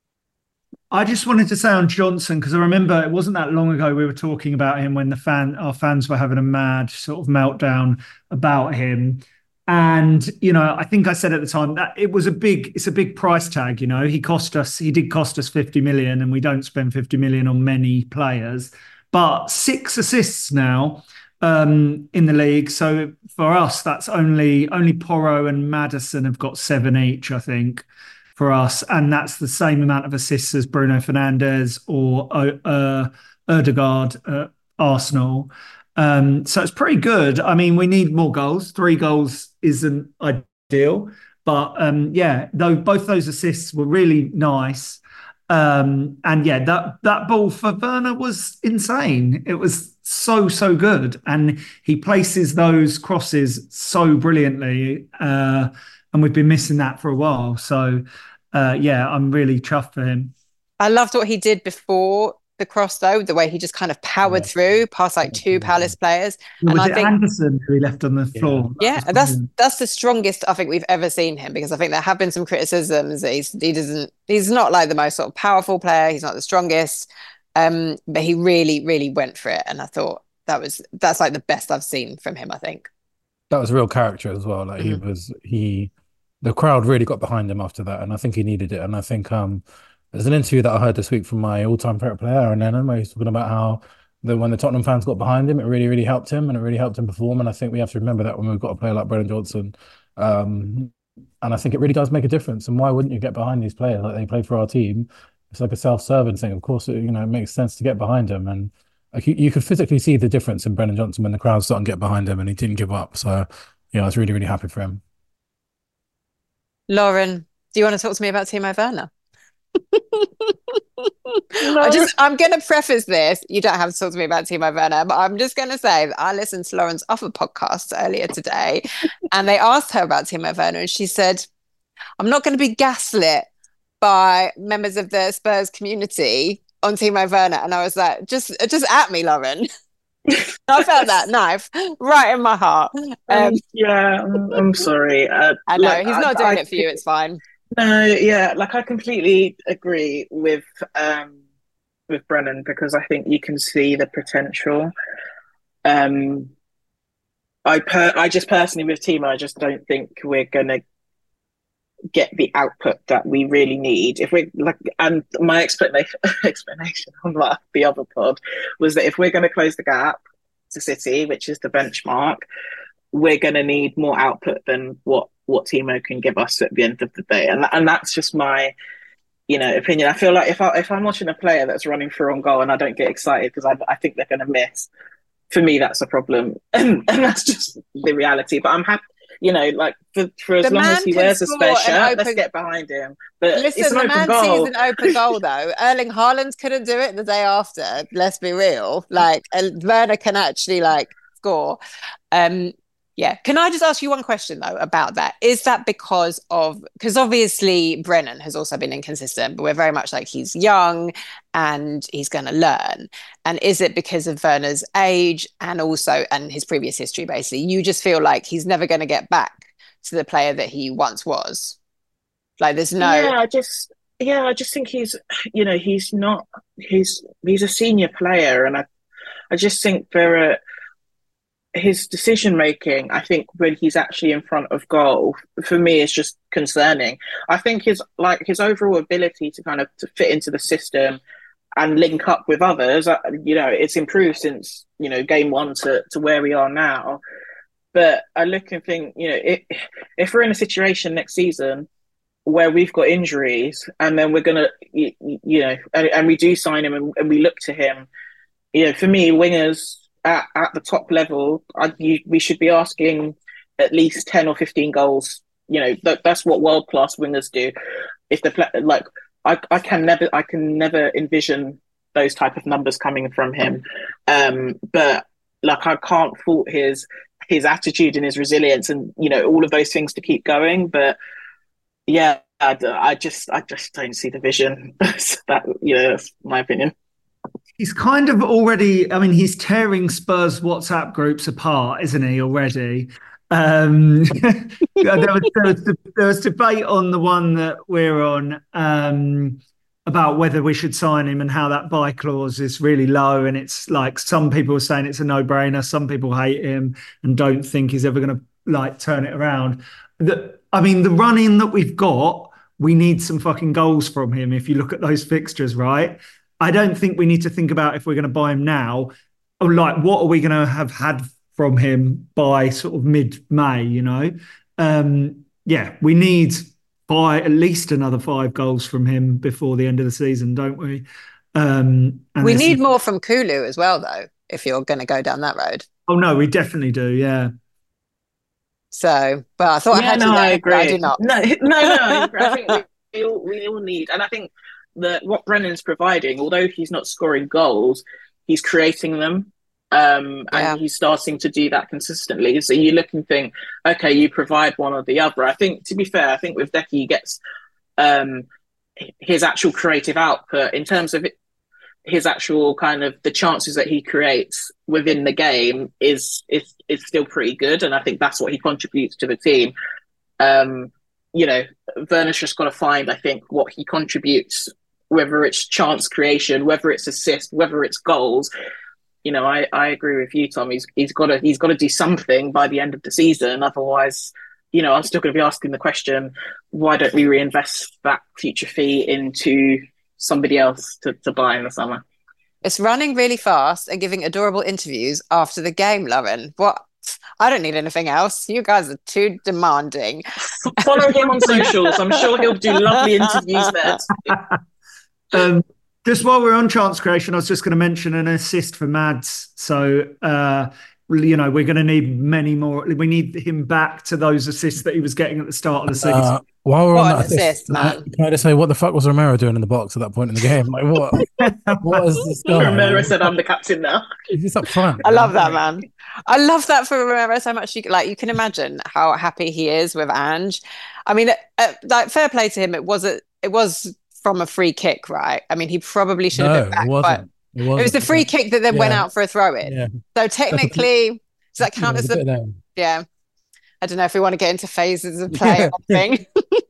I just wanted to say on Johnson, because I remember it wasn't that long ago we were talking about him when our fans were having a mad sort of meltdown about him. And, I think I said at the time that it's a big price tag. He did cost us 50 million, and we don't spend 50 million on many players, but 6 assists now in the league. So for us, that's only Porro and Maddison have got 7 each, I think, for us. And that's the same amount of assists as Bruno Fernandes or Ødegaard at Arsenal. So it's pretty good. I mean, we need more goals. 3 goals isn't ideal, but both those assists were really nice. And yeah, that ball for Werner was insane. It was so good, and he places those crosses so brilliantly. And we've been missing that for a while. So I'm really chuffed for him. I loved what he did before the cross, though, the way he just kind of powered through past like 2 Palace players. And I think Anderson, who he left on the floor. Yeah, that's the strongest I think we've ever seen him, because I think there have been some criticisms that he's not like the most sort of powerful player. He's not the strongest, but he really, really went for it. And I thought that's like the best I've seen from him, I think. That was real character as well. Like the crowd really got behind him after that, and I think he needed it. And I think there's an interview that I heard this week from my all-time favorite player, Aaron Lennon, where he's talking about how when the Tottenham fans got behind him, it really, really helped him, and it really helped him perform. And I think we have to remember that when we've got a player like Brennan Johnson. And I think it really does make a difference. And why wouldn't you get behind these players? Like, they play for our team. It's like a self-serving thing. Of course, it makes sense to get behind him. And like, you could physically see the difference in Brennan Johnson when the crowd started to get behind him and he didn't give up. So, I was really, really happy for him. Lauren, do you want to talk to me about Timo Werner? No. I'm going to preface this. You don't have to talk to me about Timo Werner, but I'm just going to say that I listened to Lauren's other podcast earlier today, and they asked her about Timo Werner, and she said, "I'm not going to be gaslit by members of the Spurs community on Timo Werner." And I was like, "Just at me, Lauren." I felt that knife right in my heart. I'm sorry. I know he's not doing it for you. It's fine. No, yeah, like I completely agree with Brennan, because I think you can see the potential. I just personally with Timo, I just don't think we're gonna get the output that we really need. If we and my explanation on the other pod was that if we're going to close the gap to City, which is the benchmark, we're going to need more output than what Timo can give us at the end of the day. And that's just my opinion. I feel like if I'm watching a player that's running through on goal and I don't get excited because I think they're going to miss, for me that's a problem, and that's just the reality. But I'm happy, like for as long as he wears a spare shirt, let's get behind him. But listen, it's an open goal. sees an open goal though. Erling Haaland couldn't do it the day after. Let's be real. Like Werner can actually score. Yeah. Can I just ask you one question though about that? Is that because obviously Brennan has also been inconsistent, but we're very much like he's young and he's going to learn. And is it because of Werner's age and his previous history, basically? You just feel like he's never going to get back to the player that he once was? Like there's no... Yeah, I just think he's a senior player, and I just think his decision making, I think when he's actually in front of goal, for me, is just concerning. I think his overall ability to kind of to fit into the system and link up with others, it's improved since game one to where we are now. But I look and think, if we're in a situation next season where we've got injuries and then we're gonna, and we do sign him and we look to him, for me, wingers at the top level, we should be asking at least 10 or 15 goals. That's what world class wingers do. If I can never envision those type of numbers coming from him. But I can't fault his attitude and his resilience and all of those things to keep going. But yeah, I just don't see the vision. That's my opinion. He's kind of already, he's tearing Spurs WhatsApp groups apart, isn't he, already? There was debate on the one that we're on about whether we should sign him and how that buy clause is really low. And it's like some people are saying it's a no-brainer. Some people hate him and don't think he's ever going to turn it around. The run-in that we've got, we need some fucking goals from him if you look at those fixtures, right? I don't think we need to think about if we're going to buy him now, or what are we going to have had from him by sort of mid-May, we need at least another 5 goals from him before the end of the season, don't we? We need more from Kulu as well, though, if you're going to go down that road. Oh, no, we definitely do, yeah. So, but I thought I had to. I agree. I do not. No, I agree. I think we all need, and I think that what Brennan's providing, although he's not scoring goals, he's creating them, and he's starting to do that consistently. So you look and think, okay, you provide one or the other. I think, to be fair, I think with Decky, he gets his actual creative output in terms of his actual kind of the chances that he creates within the game is still pretty good, and I think that's what he contributes to the team. Werner's just got to find, I think, what he contributes, whether it's chance creation, whether it's assist, whether it's goals. I agree with you, Tom. He's got to do something by the end of the season. Otherwise, I'm still going to be asking the question: why don't we reinvest that future fee into somebody else to buy in the summer? It's running really fast and giving adorable interviews after the game, Lauren. What? I don't need anything else. You guys are too demanding. Follow him on socials. I'm sure he'll do lovely interviews there. Just while we're on chance creation, I was just going to mention an assist for Mads. So, we're going to need many more. We need him back to those assists that he was getting at the start of the season. While we're What on an that assist, man. can I just say, what the fuck was Romero doing in the box at that point in the game? Like, what is this guy? Romero said, "I'm the captain now." He's just up front. I love that, man. I love that for Romero so much. You can imagine how happy he is with Ange. Fair play to him. It was from a free kick, right? He probably should have been back. It wasn't. It was the free kick that then went out for a throw-in. Yeah. So technically, does that count as the... Yeah. I don't know if we want to get into phases of play or thing.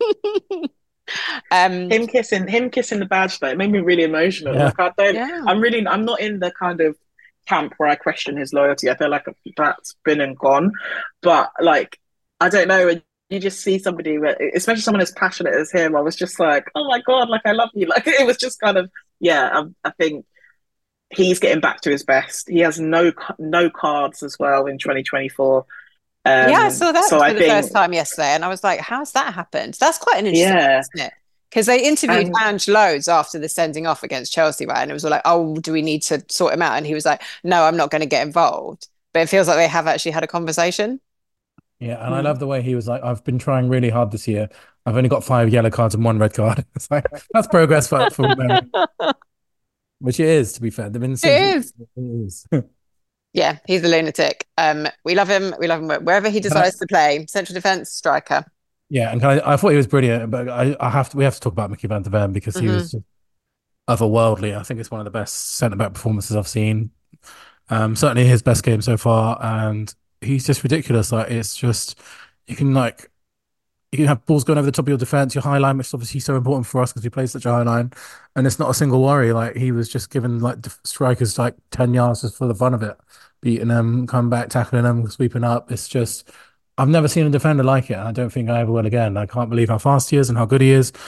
Him kissing the badge though, it made me really emotional. Yeah. I'm not in the kind of camp where I question his loyalty. I feel like that's been and gone. But I don't know, you just see somebody, especially someone as passionate as him, I was just like, oh my God, I love you. It was just kind of, I think he's getting back to his best. He has no cards as well in 2024. I saw that for the first time yesterday, and I was like, how's that happened? That's quite an interesting thing, isn't it? Because they interviewed Ange loads after the sending off against Chelsea, right? And it was all like, oh, do we need to sort him out? And he was like, no, I'm not going to get involved. But it feels like they have actually had a conversation. Yeah, and I love the way he was like, I've been trying really hard this year. I've only got 5 yellow cards and 1 red card. It's like, that's progress for Mary. Which it is, to be fair. They've been It is. Yeah, he's a lunatic. We love him. We love him wherever he decides to play. Central defence, striker. Yeah, and I thought he was brilliant, but we have to talk about Mickey van der Ven because he was just otherworldly. I think it's one of the best centre-back performances I've seen. Certainly his best game so far, and he's just ridiculous. Like, it's just, you can have balls going over the top of your defence, your high line, which is obviously so important for us because we play such a high line, and it's not a single worry. Like, he was just giving like strikers like 10 yards just for the fun of it, beating them, coming back, tackling them, sweeping up. It's just, I've never seen a defender like it, and I don't think I ever will again. I can't believe how fast he is and how good he is.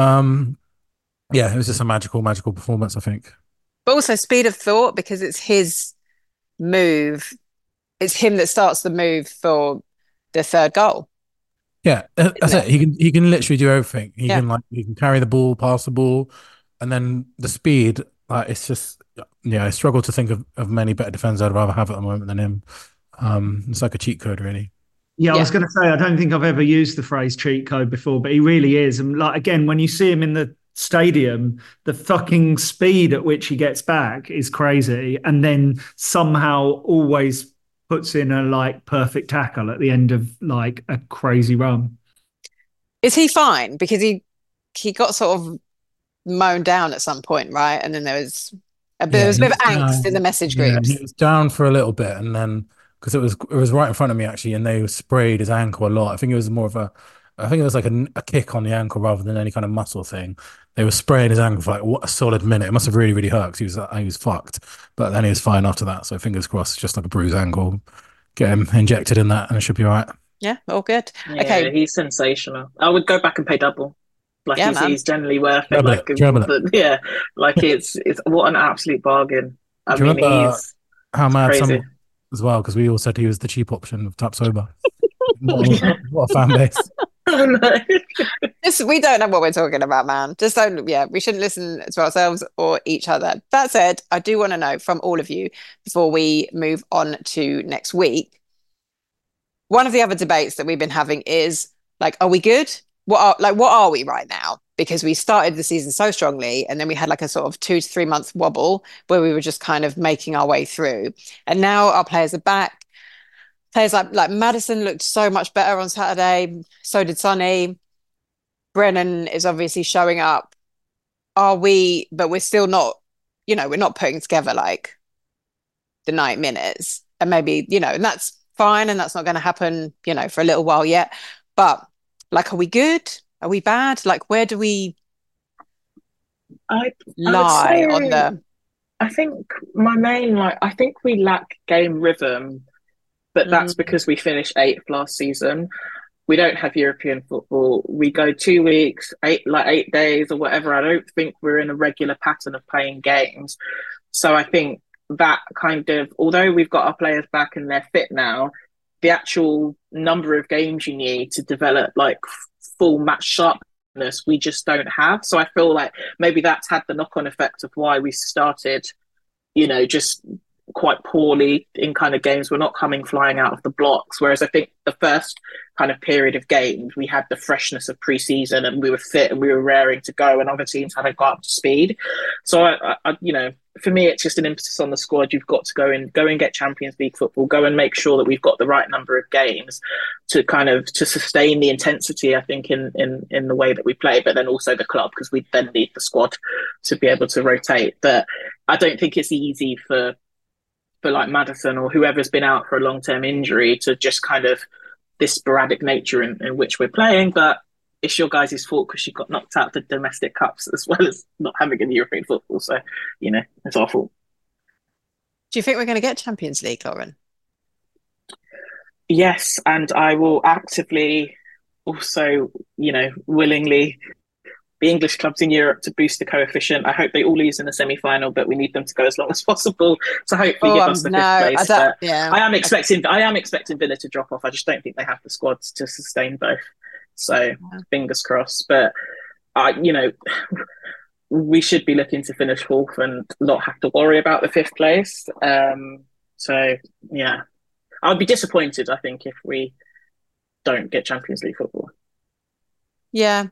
Yeah, it was just a magical performance, I think. But also speed of thought, because it's his move. It's him that starts the move for the third goal. Yeah, that's it. He can literally do everything. He can carry the ball, pass the ball, and then the speed. Like, it's just, I struggle to think of many better defenders I'd rather have at the moment than him. It's like a cheat code, really. Yeah, I was going to say, I don't think I've ever used the phrase cheat code before, but he really is. And like, again, when you see him in the stadium, the fucking speed at which he gets back is crazy, and then somehow always puts in a like perfect tackle at the end of like a crazy run. Is he fine? Because he got sort of mown down at some point, right? And then there was a bit of angst in the message groups. He was down for a little bit, and then because it was right in front of me actually, and they sprayed his ankle a lot. I think it was like a kick on the ankle rather than any kind of muscle thing. They were spraying his ankle for like a solid minute. It must have really, really hurt because he was fucked. But then he was fine after that. So fingers crossed, just like a bruised ankle. Get him injected in that and it should be all right. Yeah, all good. Yeah, okay. He's sensational. I would go back and pay double. Like, he's generally worth it. It's what an absolute bargain. I mean, he's how mad crazy. Some as well, because we all said he was the cheap option of Tapsoba. What a fan base. Oh, no. We don't know what we're talking about, man. Just don't. Yeah, we shouldn't listen to ourselves or each other. That said, I do want to know from all of you before we move on to next week. One of the other debates that we've been having is like, are we good? What are we right now? Because we started the season so strongly, and then we had like a sort of 2 to 3 month wobble where we were just kind of making our way through. And now our players are back. Players like Maddison looked so much better on Saturday. So did Sonny. Brennan is obviously showing up. But we're still not, we're not putting together like the 90 minutes. And maybe, and that's fine. And that's not going to happen, for a little while yet. But like, are we good? Are we bad? Like, where do we lie on the... I think my main, I think we lack game rhythm. But that's because we finished 8th last season. We don't have European football. We go 2 weeks, 8 days or whatever. I don't think we're in a regular pattern of playing games. So I think that kind of, although we've got our players back and they're fit now, the actual number of games you need to develop like full match sharpness, we just don't have. So I feel like maybe that's had the knock-on effect of why we started, just quite poorly in kind of games. We're not coming flying out of the blocks, whereas I think the first kind of period of games we had the freshness of pre-season and we were fit and we were raring to go, and other teams hadn't got up to speed. So I for me it's just an emphasis on the squad. You've got to go and get Champions League football, go and make sure that we've got the right number of games to kind of to sustain the intensity, I think, in the way that we play, but then also the club, because we then need the squad to be able to rotate. But I don't think it's easy for like Maddison or whoever's been out for a long-term injury to just kind of this sporadic nature in which we're playing. But it's your guys' fault because you got knocked out the domestic cups as well as not having any European football. So, it's our fault. Do you think we're going to get Champions League, Lauren? Yes, and I will actively also, willingly the English clubs in Europe to boost the coefficient. I hope they all lose in the semi-final, but we need them to go as long as possible to hopefully give us the fifth place. I am expecting Villa to drop off. I just don't think they have the squads to sustain both. So fingers crossed. But you know, we should be looking to finish fourth and not have to worry about the fifth place. So yeah, I'd be disappointed, I think, if we don't get Champions League football. Yeah,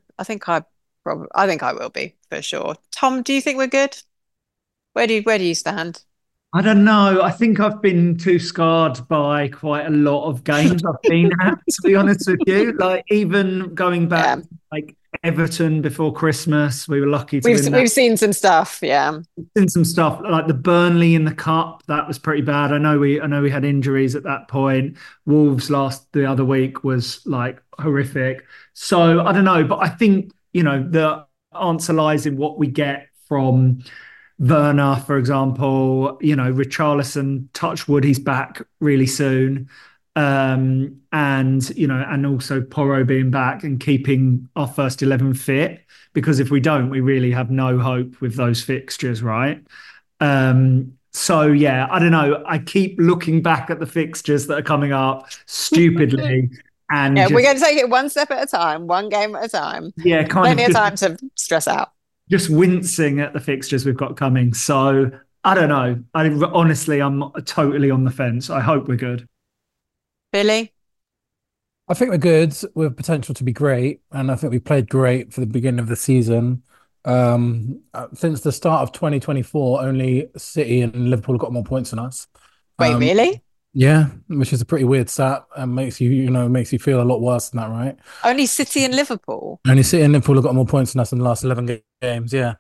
I think I will be for sure. Tom, do you think we're good? Where do you stand? I don't know. I think I've been too scarred by quite a lot of games I've been at, to be honest with you. Like even going back, like Everton before Christmas, we were lucky to win that. We've seen some stuff, yeah. We've seen some stuff like the Burnley in the cup. That was pretty bad. I know we had injuries at that point. Wolves the other week was like horrific. So I don't know, but I think the answer lies in what we get from Werner, for example. Richarlison, touch wood, he's back really soon. And also Porro being back and keeping our first 11 fit, because if we don't, we really have no hope with those fixtures, right? So yeah, I don't know. I keep looking back at the fixtures that are coming up stupidly. And we're going to take it one step at a time, one game at a time. Yeah, plenty of time to stress out. Just wincing at the fixtures we've got coming. So I don't know. Honestly, I'm totally on the fence. I hope we're good. Billy? I think we're good with potential to be great. And I think we played great for the beginning of the season. Since the start of 2024, only City and Liverpool got more points than us. Wait, really? Yeah, which is a pretty weird stat and makes you feel a lot worse than that, right? Only City and Liverpool. Only City and Liverpool have got more points than us in the last 11 games, yeah.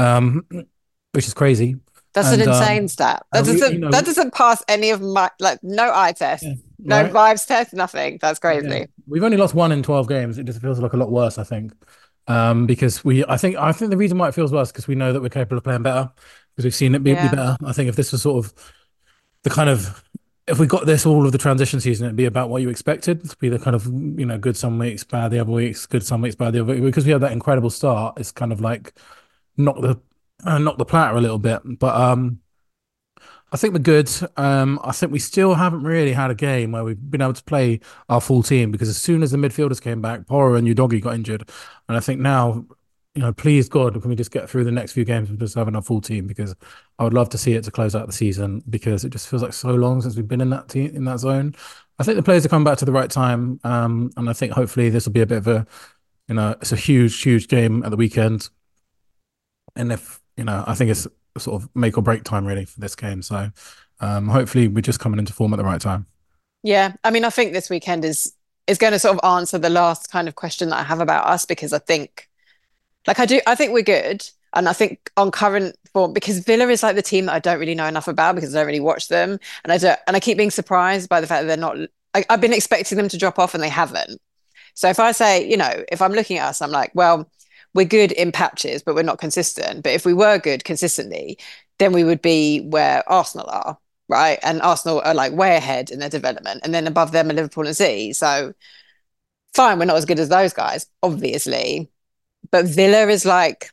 Which is crazy. That's an insane stat. That doesn't pass any of my, no eye test, no vibes test, nothing. That's crazy. Yeah. We've only lost 1 in 12 games. It just feels like a lot worse, I think. Because I think the reason why it feels worse is because we know that we're capable of playing better, because we've seen it be better. I think if this was sort of the kind of, if we got this all of the transition season, it'd be about what you expected. It'd be the kind of, good some weeks, bad the other weeks, good some weeks, bad the other weeks. Because we had that incredible start, it's kind of like knock the platter a little bit. But I think we're good. I think we still haven't really had a game where we've been able to play our full team, because as soon as the midfielders came back, Porro and Udogie got injured. And I think now, please God, can we just get through the next few games with just having our full team, because I would love to see it to close out the season, because it just feels like so long since we've been in that team, in that zone. I think the players are coming back to the right time. And I think hopefully this will be a bit of a, it's a huge, huge game at the weekend. And if, I think it's sort of make or break time really for this game. So hopefully we're just coming into form at the right time. Yeah. I mean, I think this weekend is going to sort of answer the last kind of question that I have about us, because I think we're good. And I think on current form, because Villa is like the team that I don't really know enough about, because I don't really watch them. And I keep being surprised by the fact that they're not, I've been expecting them to drop off and they haven't. So if I say, if I'm looking at us, I'm like, well, we're good in patches, but we're not consistent. But if we were good consistently, then we would be where Arsenal are, right? And Arsenal are like way ahead in their development. And then above them are Liverpool and City. So fine, we're not as good as those guys, obviously. But Villa is like,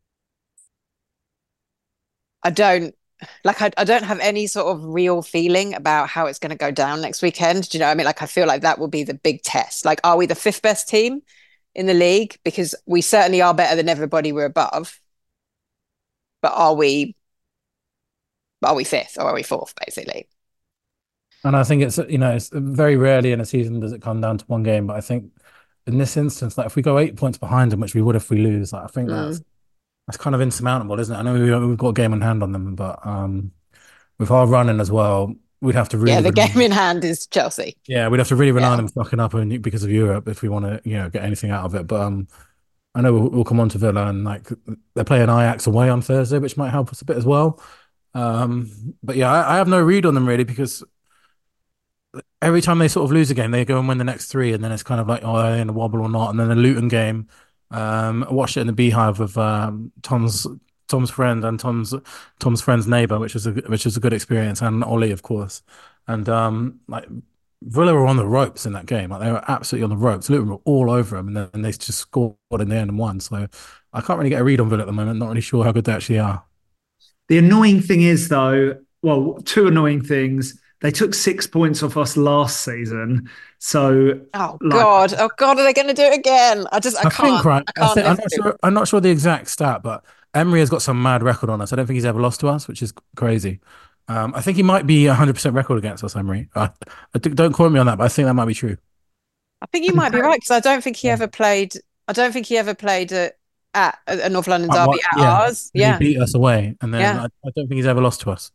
I don't have any sort of real feeling about how it's going to go down next weekend. Do you know what I mean? Like, I feel like that will be the big test. Like, are we the 5th best team in the league? Because we certainly are better than everybody we're above. But are we 5th or are we 4th, basically? And I think it's very rarely in a season does it come down to one game. But I think in this instance, like if we go 8 points behind them, which we would if we lose, like I think that's kind of insurmountable, isn't it? I know we've got a game in hand on them, but with our running as well, we'd have to really... Yeah, the game in hand is Chelsea. Yeah, we'd have to really rely on them fucking up because of Europe if we want to, get anything out of it. But I know we'll come on to Villa, and like they're playing Ajax away on Thursday, which might help us a bit as well. But yeah, I have no read on them really, because every time they sort of lose a game, they go and win the next 3, and then it's kind of like, oh, are they in a wobble or not? And then the Luton game, I watched it in the Beehive with Tom's friend and Tom's friend's neighbor, which is a good experience, and Ollie, of course. And like Villa were on the ropes in that game. Like they were absolutely on the ropes. Luton were all over them, and then they just scored in the end and won. So I can't really get a read on Villa at the moment. Not really sure how good they actually are. The annoying thing is, though, well, 2 annoying things. They took 6 points off us last season. So, oh God, are they going to do it again? I can't. Think, right. I can't. I'm not sure the exact stat, but Emery has got some mad record on us. I don't think he's ever lost to us, which is crazy. I think he might be 100% record against us, Emery. Don't quote me on that, but I think that might be true. I think you might be right because I don't think he ever played. I don't think he ever played at a North London derby at ours. Yeah, he beat us away, and then I don't think he's ever lost to us.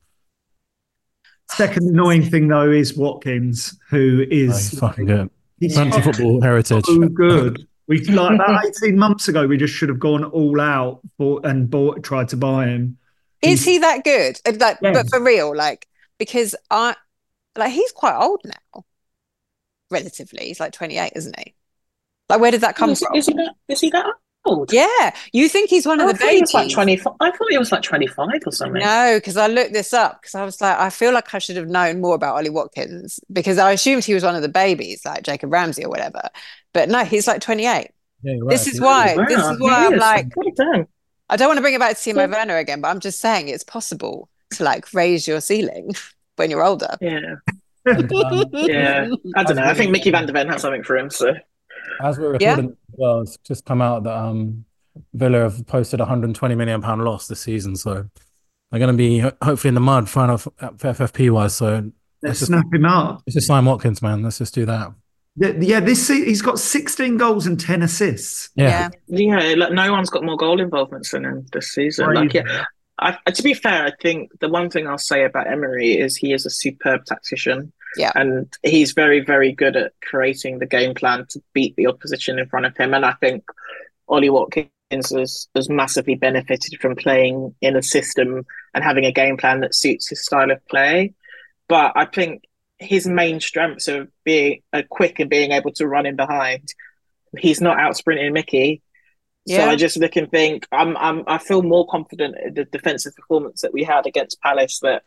Second annoying thing though is Watkins, who is he's fucking good. He's fancy football heritage. So good. We like that 18 months ago. We just should have gone all out tried to buy him. Is he that good? Like, but for real, like because he's quite old now. Relatively, he's like 28, isn't he? Like, where did that come from? Is he that old? Yeah, you think he's one of the babies? He was like 25. I thought he was like 25 or something. No, because I looked this up because I was like, I feel like I should have known more about Ollie Watkins because I assumed he was one of the babies, like Jacob Ramsey or whatever. But no, he's like 28. Yeah, you're right. This is why I'm like, well I don't want to bring it back to Timo Werner again, but I'm just saying it's possible to like raise your ceiling when you're older. Yeah. Yeah, I don't know. I think Mickey van der Ven has something for him. So, as we're recording, well, it's just come out that Villa have posted £120 million loss this season, so they're going to be hopefully in the mud, final FFP wise. So let's snap him up. Let's just sign Watkins, man. Let's just do that. Yeah, he's got 16 goals and 10 assists. Yeah. Like, no one's got more goal involvements than him this season. Like, to be fair, I think the one thing I'll say about Emery is he is a superb tactician. Yeah. And he's very, very good at creating the game plan to beat the opposition in front of him. And I think Ollie Watkins has massively benefited from playing in a system and having a game plan that suits his style of play. But I think his main strengths of being quick and being able to run in behind, he's not out sprinting Mickey. So I just look and think I feel more confident in the defensive performance that we had against Palace that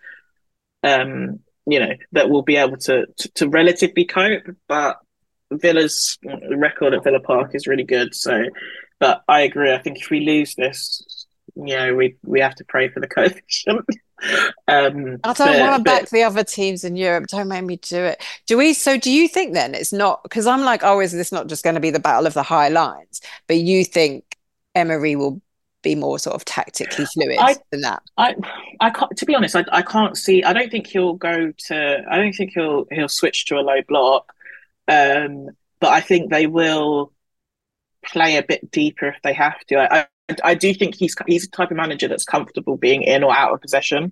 that we'll be able to relatively cope. But Villa's record at Villa Park is really good. So, but I agree. I think if we lose this, we have to pray for the coefficient. I don't want to back the other teams in Europe. Don't make me do it. Do you think then it's not, because I'm like, is this not just going to be the battle of the high lines? But you think Emery will be more sort of tactically fluid than that? I can't, to be honest, I can't see. I don't think he'll he'll switch to a low block. But I think they will play a bit deeper if they have to. I do think he's the type of manager that's comfortable being in or out of possession.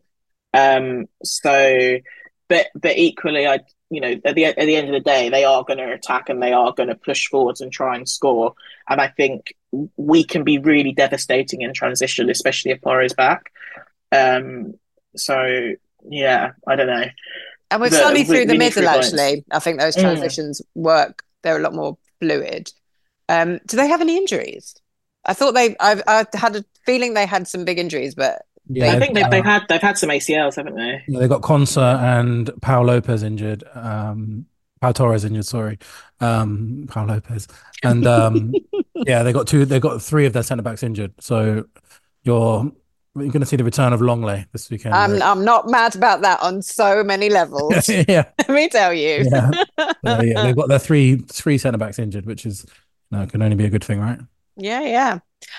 But equally, at the end of the day, they are going to attack and they are going to push forwards and try and score. And I think we can be really devastating in transition, especially if Porro's back. So yeah, I don't know. And we've slightly through the middle, actually. I think those transitions work. They're a lot more fluid. Do they have any injuries? I thought I had a feeling they had some big injuries, but I think they've had some ACLs, haven't they? Yeah, they got Konsa and Pau Lopez injured. Pau Torres injured. Sorry, Pau Lopez, and they got three of their centre backs injured. So you're going to see the return of Longley this weekend. I'm not mad about that on so many levels. Yeah, let me tell you. They've got their three centre backs injured, which is can only be a good thing, right? Yeah.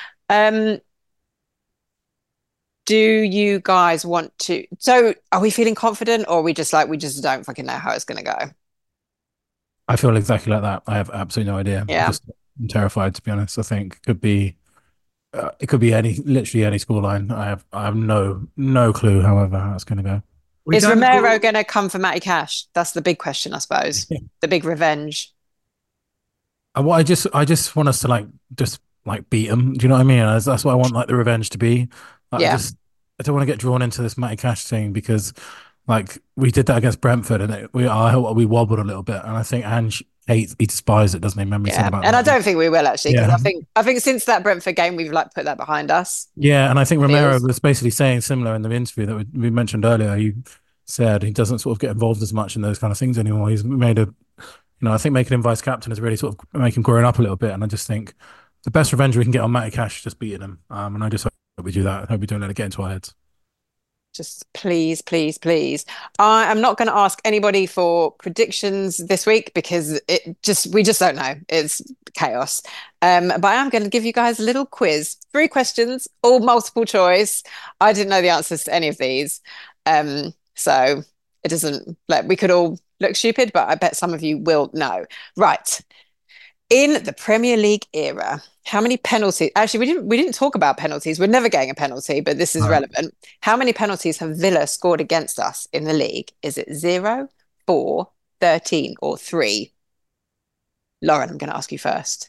Do you guys want to? So, are we feeling confident, or are we just don't fucking know how it's going to go? I feel exactly like that. I have absolutely no idea. Yeah, I'm terrified, to be honest. I think it could be literally any scoreline. I have no clue. However, how it's going to go. Is Romero going to come for Matty Cash? That's the big question, I suppose. The big revenge. I just want us to beat them. Do you know what I mean? That's what I want the revenge to be. I don't want to get drawn into this Matty Cash thing because we did that against Brentford and we wobbled a little bit, and I think Ange hates, he despises it, doesn't he? Remember saying about and that. I don't think we will actually, because I think since that Brentford game we've put that behind us. Yeah, and I think Romero was basically saying similar in the interview that we mentioned earlier. He said he doesn't sort of get involved as much in those kind of things anymore. He's made I think making him vice captain is really sort of make him growing up a little bit, and I just think the best revenge we can get on Matty Cash is just beating him. And I just hope we do that. I hope we don't let it get into our heads. Just please, please, please. I am not going to ask anybody for predictions this week because we just don't know. It's chaos. But I am going to give you guys a little quiz. 3 questions, all multiple choice. I didn't know the answers to any of these. So it doesn't, like, we could all look stupid, but I bet some of you will know. Right. In the Premier League era, how many penalties? Actually, we didn't talk about penalties. We're never getting a penalty, but this is relevant. How many penalties have Villa scored against us in the league? Is it 0, 4, 13, or 3? Lauren, I'm going to ask you first.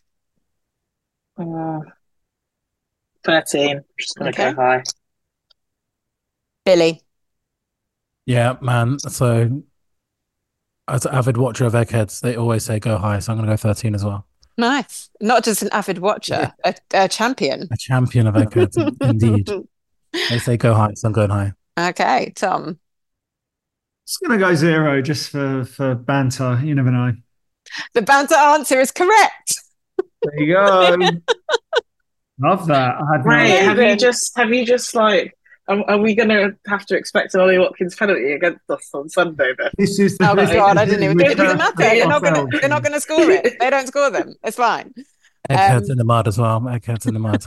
13. I'm just going to go high. Billy. Yeah, man. So, as an avid watcher of Eggheads, they always say go high. So I'm going to go 13 as well. Nice. Not just an avid watcher, a champion. A champion of Eggheads, indeed. They say go high, so I'm going high. Okay, Tom. Just going to go 0 just for banter. You never know. The banter answer is correct. There you go. Love that. Have you just like, are we going to have to expect an Ollie Watkins penalty against us on Sunday then? This is oh God, I didn't even think it doesn't matter. You're not going to score it. They don't score them. It's fine. Eggheads in the mud as well. Eggheads in the mud.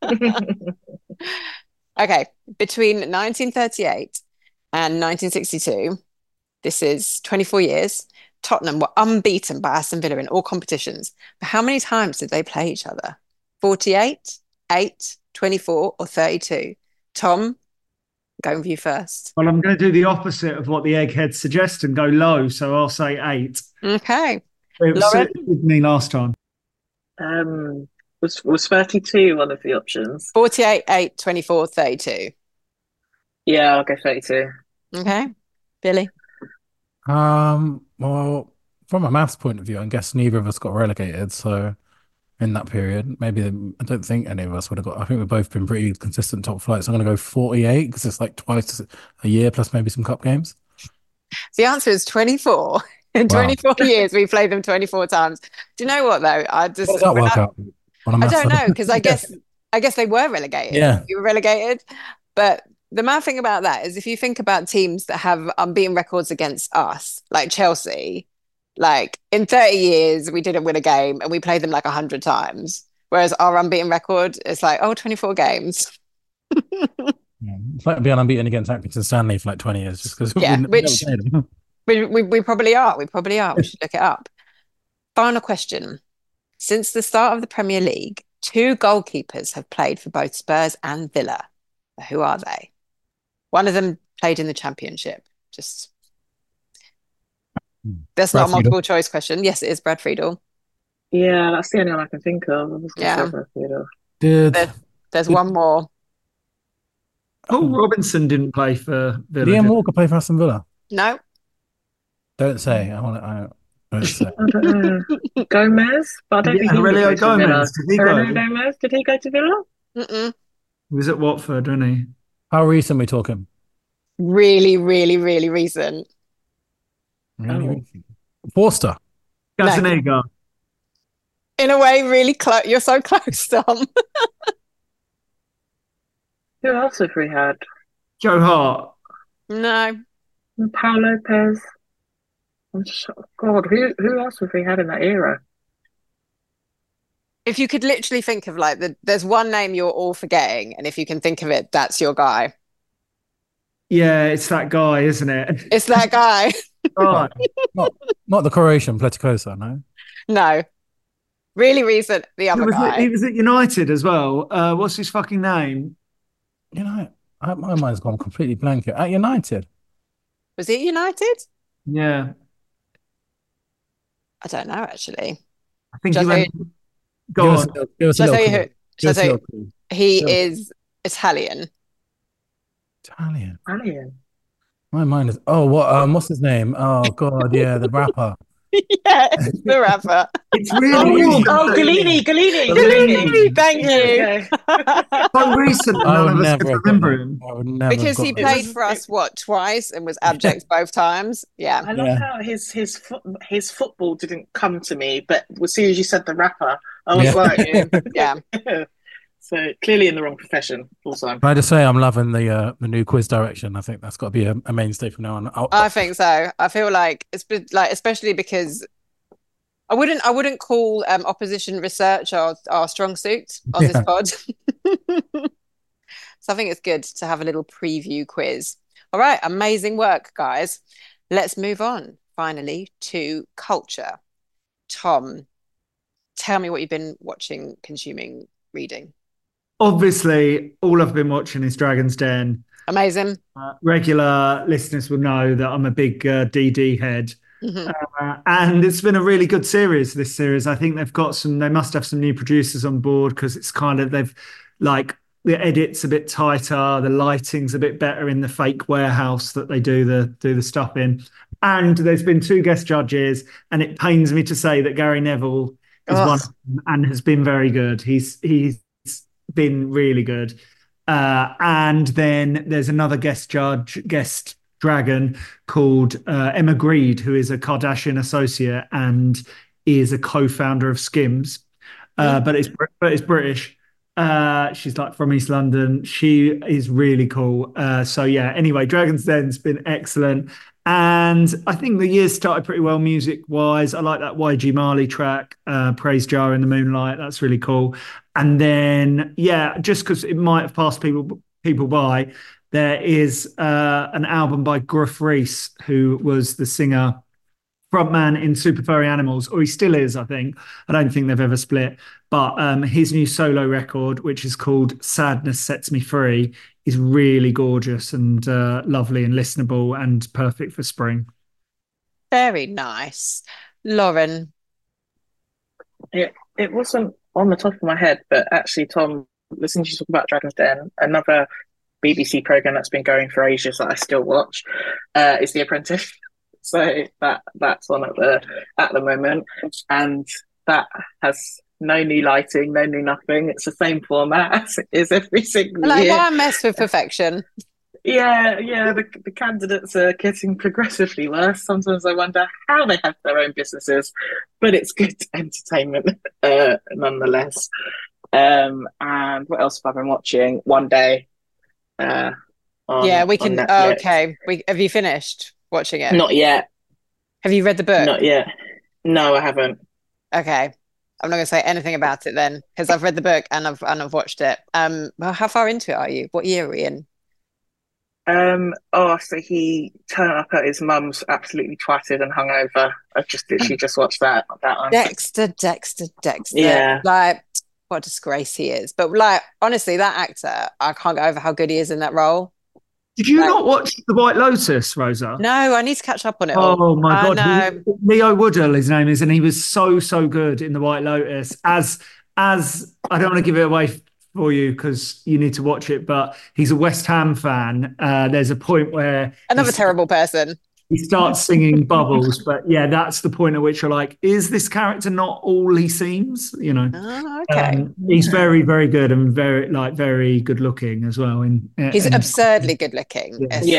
Okay, between 1938 and 1962, this is 24 years, Tottenham were unbeaten by Aston Villa in all competitions. But how many times did they play each other? 48, 8, 24, or 32? Tom, going with you first. Well, I'm going to do the opposite of what the Eggheads suggest and go low, so I'll say 8. Okay. It was with me last time. Was 32 one of the options? 48, 8, 24, 32. Yeah, I'll go 32. Okay. Billy? Well, from a maths point of view, I guess neither of us got relegated, so in that period, I don't think any of us would have got. I think we've both been pretty consistent top flight. So I'm going to go 48 because it's like twice a year plus maybe some cup games. The answer is 24. In 24 years, we played them 24 times. Do you know what though? What does that work out? I don't know because I guess they were relegated. Yeah, you were relegated. But the mad thing about that is if you think about teams that have unbeaten records against us, like Chelsea. Like in 30 years, we didn't win a game and we played them like 100 times. Whereas our unbeaten record is like, 24 games. It's like being unbeaten against Accrington Stanley for like 20 years. Just because we probably are. We probably are. We should look it up. Final question. Since the start of the Premier League, 2 goalkeepers have played for both Spurs and Villa. Who are they? One of them played in the Championship. That's not a multiple choice question. Yes, it is Brad Friedel. Yeah, that's the only one I can think of. There's one more. Paul Robinson didn't play for Villa. Liam Walker play for Aston Villa? No. Don't say. I don't say. I don't know. Gomez? But I don't think Aurelio Gomez. Gomez? Did he go to Villa? Mm-mm. He was at Watford, wasn't he? How recent are we talking? Really, really, really recent. Really? Forster. Gazzaniga. No. In a way, really close. You're so close, Tom. Who else have we had? Joe Hart. No. Paul Lopez. God, who else have we had in that era? If you could literally think of there's one name you're all forgetting, and if you can think of it, that's your guy. Yeah, it's that guy, isn't it? It's that guy. Right. Not the Croatian Pleticosa, no? No. Really recent, the other guy. He was at United as well. What's his fucking name? My mind's gone completely blank. At United? Was he at United? Yeah. I don't know, actually. I think he went... Go on. Shall I tell you who? He is Italian. Italian. My mind is what's his name? Oh God, yeah, the rapper. Yeah, it's the rapper. It's really Galini. Thank you. So recent, none of us could remember him. I would never because he played for us twice and was abject both times. Yeah, I love how his football didn't come to me, but as soon as you said the rapper, I was like, yeah. So clearly in the wrong profession full time. Can I just say I'm loving the new quiz direction. I think that's got to be a mainstay from now on. I think so. I feel like it's been like, especially because I wouldn't call opposition research our strong suit on this pod. So I think it's good to have a little preview quiz. All right, amazing work, guys. Let's move on finally to culture. Tom, tell me what you've been watching, consuming, reading. Obviously, all I've been watching is Dragon's Den. Amazing. Regular listeners will know that I'm a big DD head. Mhm. And it's been a really good series, this series. I think they must have some new producers on board because it's kind of, they've like, the edit's a bit tighter, the lighting's a bit better in the fake warehouse that they do the stuff in. And there's been 2 guest judges, and it pains me to say that Gary Neville is Ugh. one of them and has been very good. He's been really good. And then there's another guest dragon called Emma Greed, who is a Kardashian associate and is a co-founder of Skims, but it's British. She's like from East London. She is really cool. So yeah. Anyway, Dragon's Den's been excellent, and I think the year started pretty well music wise. I like that YG Marley track, "Praise Jar in the Moonlight." That's really cool. And then yeah, just because it might have passed people by, there is an album by Gruff Rhys, who was the singer, frontman in Super Furry Animals, or he still is, I think. I don't think they've ever split. But his new solo record, which is called Sadness Sets Me Free, is really gorgeous and lovely and listenable and perfect for spring. Very nice. Lauren. It wasn't on the top of my head, but actually, Tom, listening to you talk about Dragon's Den, another BBC program that's been going for ages that I still watch is The Apprentice. So that's on at the moment, and that has no new lighting, no new nothing. It's the same format as it is every single year. Why mess with perfection? Yeah. The candidates are getting progressively worse. Sometimes I wonder how they have their own businesses, but it's good entertainment nonetheless. And what else have I been watching? One Day. We can. Netflix. Okay, have you finished watching it? Not yet. Have you read the book? Not yet. No, I haven't. Okay. I'm not going to say anything about it then, because I've read the book and I've watched it. Well, how far into it are you? What year are we in? So he turned up at his mum's absolutely twatted and hungover. I've just literally just watched that one. Dexter. Yeah. Like, what a disgrace he is. But like, honestly, that actor, I can't get over how good he is in that role. Did you not watch The White Lotus, Rosa? No, I need to catch up on it all. Oh my God. No. Leo Woodall, his name is, and he was so good in The White Lotus. As I don't want to give it away for you because you need to watch it, but he's a West Ham fan. There's a point where Another terrible person. he starts singing Bubbles, but yeah, that's the point at which you're like, is this character not all he seems? You know. Oh, okay. He's very, very good and very good looking as well. He's absurdly good looking.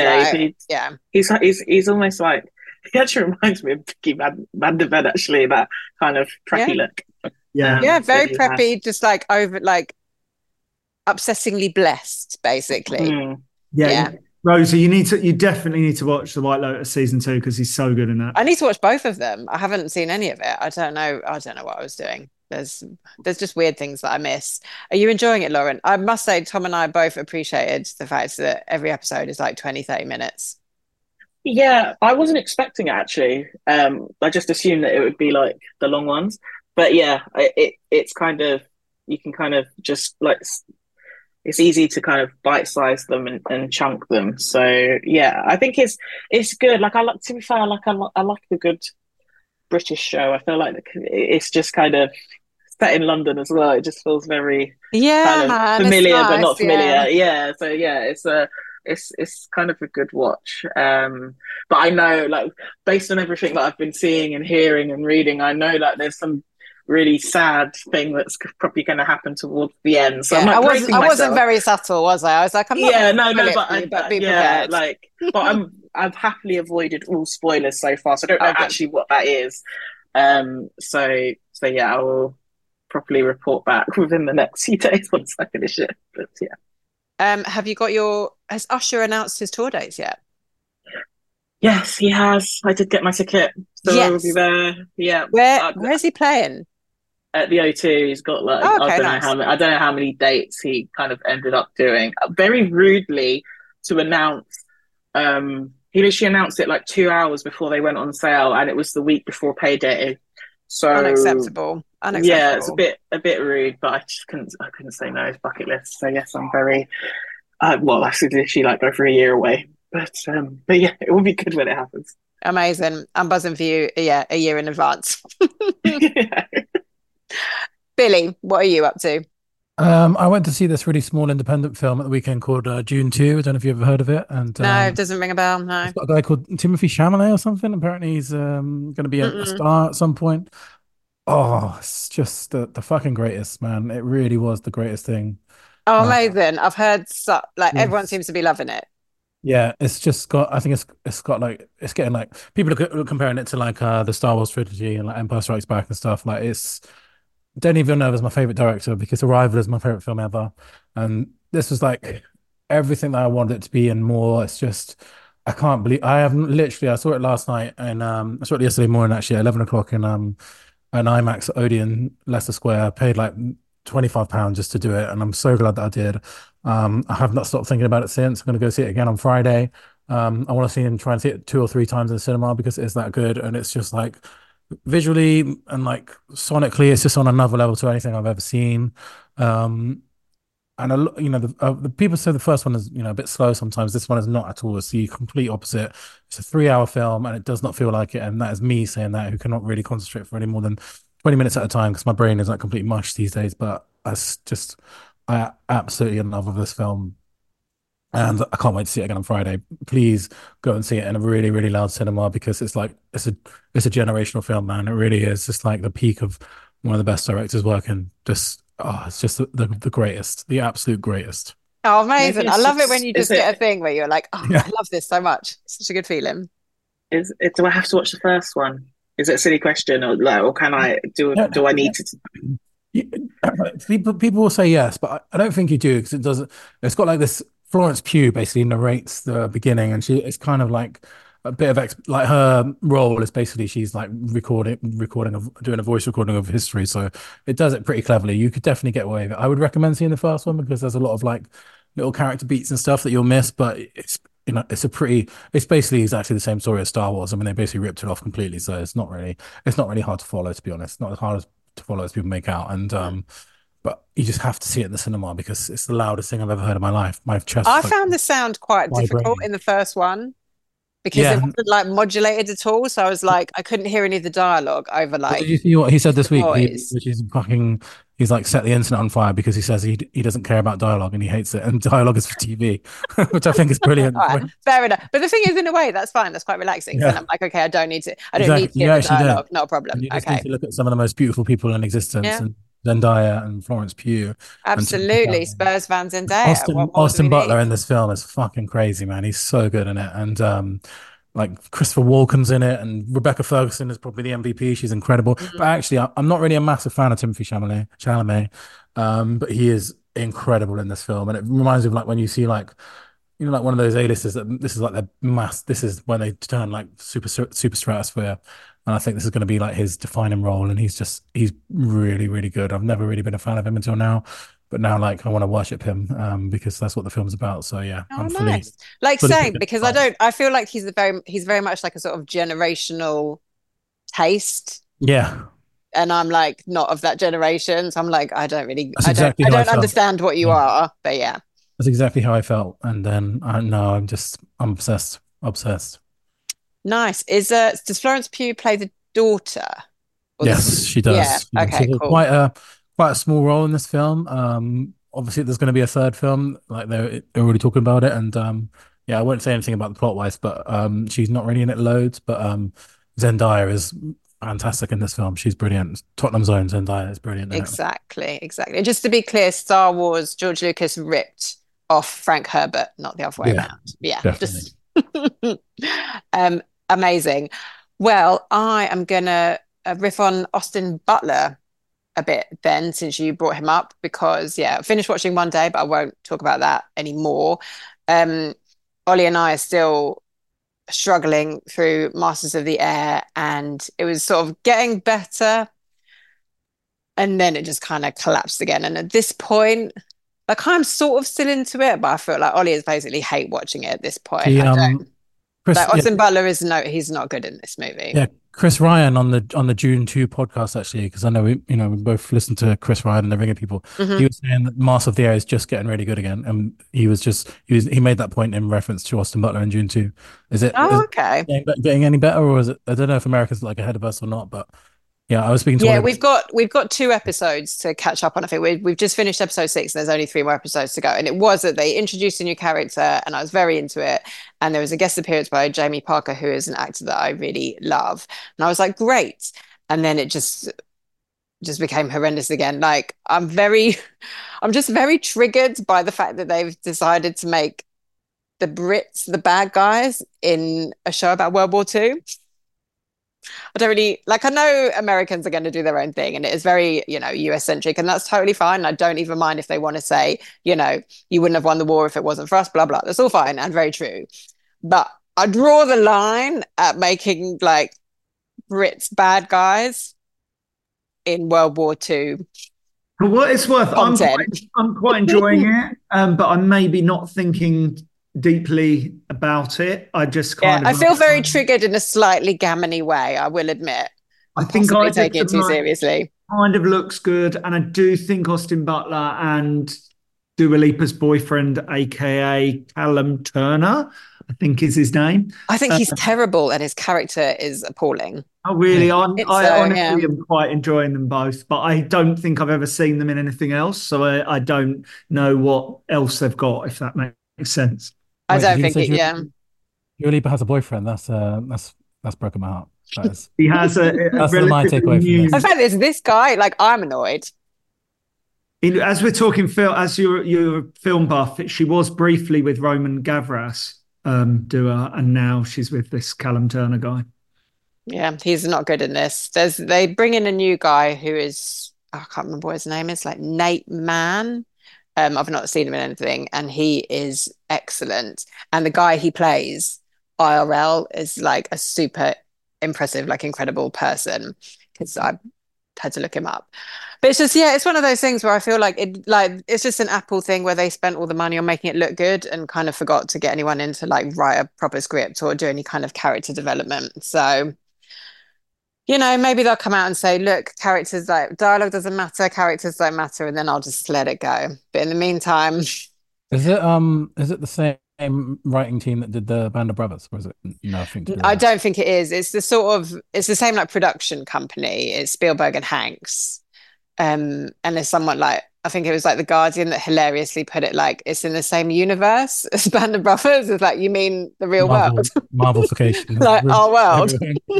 Yeah. He's almost like, he actually reminds me of Vicky Van der Ven, actually, that kind of preppy look. Yeah, very preppy, just like over, like obsessingly blessed, basically. Yeah. Rosa, you definitely need to watch The White Lotus season 2 because he's so good in that. I need to watch both of them. I haven't seen any of it. I don't know what I was doing. There's just weird things that I miss. Are you enjoying it, Lauren? I must say, Tom and I both appreciated the fact that every episode is like 20-30 minutes. Yeah, I wasn't expecting it, actually. I just assumed that it would be like the long ones. But yeah, it's kind of, you can kind of just like, it's easy to kind of bite-size them and chunk them. So yeah, I think it's good. Like, to be fair, I like a good British show. I feel like it's just kind of set in London as well. It just feels very kind of familiar, but not familiar. Yeah. So yeah, it's kind of a good watch. But I know, like, based on everything that I've been seeing and hearing and reading, I know that there's some really sad thing that's probably going to happen towards the end. So yeah, I'm like, I wasn't very subtle, was I? I was like, I'm not. But be prepared. But I've happily avoided all spoilers so far, so I don't know actually what that is. So yeah, I will properly report back within the next few days once I finish it. But yeah. Has Usher announced his tour dates yet? Yes, he has. I did get my ticket, so I will be Yes. there. Yeah. Where is he playing? At the O2, he's got like Oh, okay, I don't nice. know I don't know how many dates he kind of ended up doing. Very rudely to announce. He literally announced it like 2 hours before they went on sale, and it was the week before payday. So Unacceptable. yeah, it's a bit rude, but I couldn't say no. It's bucket list. So yes, I'm very well. I should literally like go for a year away, but yeah, it will be good when it happens. Amazing. I'm buzzing for you. Yeah, a year in advance. Yeah. Billy, what are you up to? I went to see this really small independent film at the weekend called June 2. I don't know if you've ever heard of it. And No, it doesn't ring a bell. No. it's got a guy called Timothy Chalamet or something. Apparently, he's going to be a star at some point. Oh, it's just the fucking greatest, man. It really was the greatest thing. Oh, amazing. I've heard everyone Yes. seems to be loving it. Yeah, it's just got. I think it's got like it's getting like people are comparing it to like the Star Wars trilogy and like Empire Strikes Back and stuff. Like it's Denis Villeneuve is my favorite director because Arrival is my favorite film ever, and this was like everything that I wanted it to be and more. It's just I can't believe I haven't literally. I saw it last night and I saw it yesterday morning actually at 11 o'clock in an IMAX at Odeon Leicester Square. I paid like £25 just to do it, and I'm so glad that I did. I have not stopped thinking about it since. I'm going to go see it again on Friday. I want to see him try and see it 2 or 3 times in the cinema because it's that good, and it's just like visually and like sonically, it's just on another level to anything I've ever seen. And the people say the first one is a bit slow sometimes. This one is not at all. It's the complete opposite. It's a 3 hour film, and it does not feel like it. And that is me saying that, who cannot really concentrate for any more than 20 minutes at a time because my brain is like complete mush these days. But I absolutely in love with this film, and I can't wait to see it again on Friday. Please go and see it in a really, really loud cinema because it's a generational film, man. It really is. It's like the peak of one of the best directors working. It's just the greatest, the absolute greatest. Oh, amazing. I love it when you just is get a thing where you're like, oh, Yeah. I love this so much. It's such a good feeling. Do I have to watch the first one? Is it a silly question, or can I do I need to? People will say yes, but I don't think you do because it doesn't. It's got like this. Florence Pugh basically narrates the beginning, and it's kind of like a bit of like her role is basically she's like doing a voice recording of history, so it does it pretty cleverly. You could definitely get away with it. I would recommend seeing the first one because there's a lot of like little character beats and stuff that you'll miss, but it's basically exactly the same story as Star Wars. I mean, they basically ripped it off completely, so it's not really hard to follow, to be honest. Not as hard to follow as people make out, and but you just have to see it in the cinema because it's the loudest thing I've ever heard in my life. My chest. I found the sound quite difficult in the first one because it wasn't like modulated at all. So I was like, I couldn't hear any of the dialogue over like. Did you see what he said this week? Noise. Which is fucking. He's like set the internet on fire because he says he doesn't care about dialogue and he hates it, and dialogue is for TV, which I think is brilliant. Right, fair enough. But the thing is, in a way, that's fine. That's quite relaxing. Yeah. And I'm like, okay, I don't need to Exactly. hear the actually don't. dialogue. Not a problem. And you just Okay. need to look at some of the most beautiful people in existence, and Zendaya and Florence Pugh. Absolutely. Spurs fan Zendaya. Austin Butler in this film is fucking crazy, man. He's so good in it. And like Christopher Walken's in it, and Rebecca Ferguson is probably the MVP. She's incredible. But actually, I'm not really a massive fan of Timothy Chalamet. But he is incredible in this film. And it reminds me of like when you see like like one of those A-listers that this is like their this is when they turn like super stratosphere. And I think this is going to be like his defining role. And he's really, really good. I've never really been a fan of him until now, but now like I want to worship him because that's what the film's about. So yeah, I'm nice. Same, because I feel like he's very much like a sort of generational taste. Yeah. And I'm like not of that generation. So I'm like, I don't understand what you are, but yeah. That's exactly how I felt. And then I'm obsessed. Nice. Does Florence Pugh play the daughter? Yes, she does. Yeah. Okay, so cool. Quite a small role in this film. Obviously there's going to be a third film. Like they're already talking about it. And yeah, I won't say anything about the plot wise, but she's not really in it loads. But Zendaya is fantastic in this film. She's brilliant. Tottenham's own Zendaya is brilliant. Exactly. And just to be clear, Star Wars, George Lucas ripped off Frank Herbert, not the other way around. Yeah, definitely. Amazing. Well, I am gonna riff on Austin Butler a bit then since you brought him up because I finished watching one day, but I won't talk about that anymore. Ollie and I are still struggling through Masters of the Air, and it was sort of getting better, and then it just kind of collapsed again. And at this point, like I'm sort of still into it, but I feel like Ollie is basically hate watching it at this point. Chris, like Austin Butler he's not good in this movie. Yeah, Chris Ryan on the June 2 podcast, actually, because I know we both listened to Chris Ryan and the Ringer people. Mm-hmm. He was saying that Master of the Air is just getting really good again, and he made that point in reference to Austin Butler in June 2. Is it? Okay. Getting any better, or is it? I don't know if America's like ahead of us or not, but yeah, I was speaking to. Yeah, we've got 2 episodes to catch up on. I think we've just finished episode 6, and there's only 3 more episodes to go. And it was that they introduced a new character, and I was very into it. And there was a guest appearance by Jamie Parker, who is an actor that I really love. And I was like, great. And then it just became horrendous again. Like I'm just very triggered by the fact that they've decided to make the Brits the bad guys in a show about World War II. I don't really like. I know Americans are going to do their own thing, and it is very, US centric, and that's totally fine. I don't even mind if they want to say, you wouldn't have won the war if it wasn't for us, blah blah. That's all fine and very true. But I draw the line at making like Brits bad guys in World War II. For what it's worth, I'm quite enjoying it, but I'm maybe not thinking deeply about it. I just I feel very triggered in a slightly gammony way, I will admit. I think I take it too seriously. Kind of looks good, and I do think Austin Butler and Dua Lipa's boyfriend, aka Callum Turner, I think is his name. I think he's terrible, and his character is appalling. Oh, really? I honestly am quite enjoying them both, but I don't think I've ever seen them in anything else, so I don't know what else they've got, if that makes sense. I don't think Dua Lipa has a boyfriend. That's broken my heart. He has that's my takeaway from this. In fact, it's this guy. Like I'm annoyed. As we're talking, Phil, as you're a film buff, she was briefly with Roman Gavras, Dua, and now she's with this Callum Turner guy. Yeah, he's not good in this. They bring in a new guy who is, I can't remember what his name is, like Nate Mann. I've not seen him in anything, and he is excellent. And the guy he plays, IRL, is like a super impressive, like incredible person, because I had to look him up. But it's just, it's one of those things where I feel like it's just an Apple thing where they spent all the money on making it look good and kind of forgot to get anyone in to like write a proper script or do any kind of character development. So maybe they'll come out and say, look, characters, like dialogue doesn't matter, characters don't matter, and then I'll just let it go. But in the meantime, is it the same writing team that did the Band of Brothers, or is it nothing to do with I don't think it is. It's the same like production company. It's Spielberg and Hanks. And there's someone like, I think it was like The Guardian that hilariously put it like it's in the same universe as Band of Brothers. It's like, you mean the real world? Marvelification. Like our world.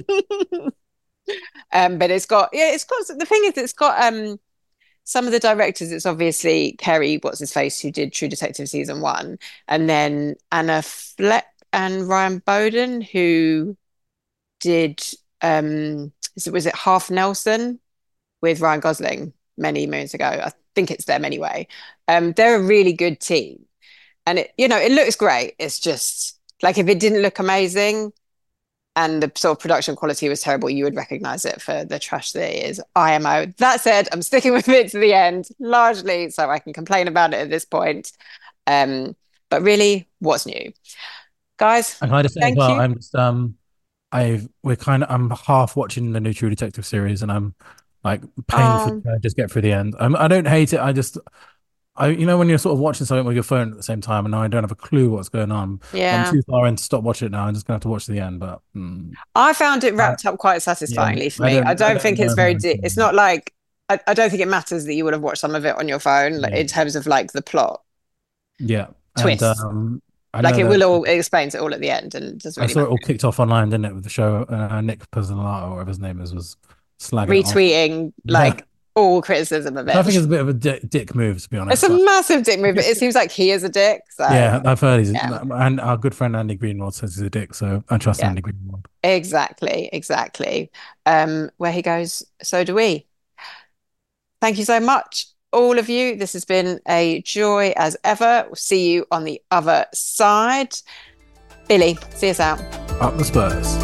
But it's got the thing is it's got some of the directors. It's obviously Kerry what's his face who did True Detective season 1, and then Anna Fleck and Ryan Bowden who did was it Half Nelson with Ryan Gosling many moons ago. I think it's them anyway. They're a really good team, and it looks great. It's just like if it didn't look amazing and the sort of production quality was terrible, you would recognize it for the trash that it is. IMO. That said, I'm sticking with it to the end, largely so I can complain about it at this point. But really, what's new, guys? I kind of say as well. I'm just I'm half watching the new True Detective series, and I'm like paying for just get through the end. I don't hate it. When you're sort of watching something with your phone at the same time, and I don't have a clue what's going on. Yeah, I'm too far in to stop watching it now. I'm just gonna have to watch the end. But I found it wrapped up quite satisfyingly for me. I don't think it's very. It's not like I don't think it matters that you would have watched some of it on your phone, in terms of like the plot. Yeah, twist. Like it explains it all at the end, and doesn't really I saw it all kicked off online, didn't it? With the show, Nick Pizzolatto, or whatever his name was slagging retweeting all criticism of it. I think it's a bit of a dick move, to be honest. It's a massive dick move, but it seems like he is a dick. So. Yeah, I've heard and our good friend Andy Greenwald says he's a dick, so I trust Andy Greenwald. Exactly. Where he goes, so do we. Thank you so much, all of you. This has been a joy as ever. We'll see you on the other side. Billy, see us out. Up the Spurs.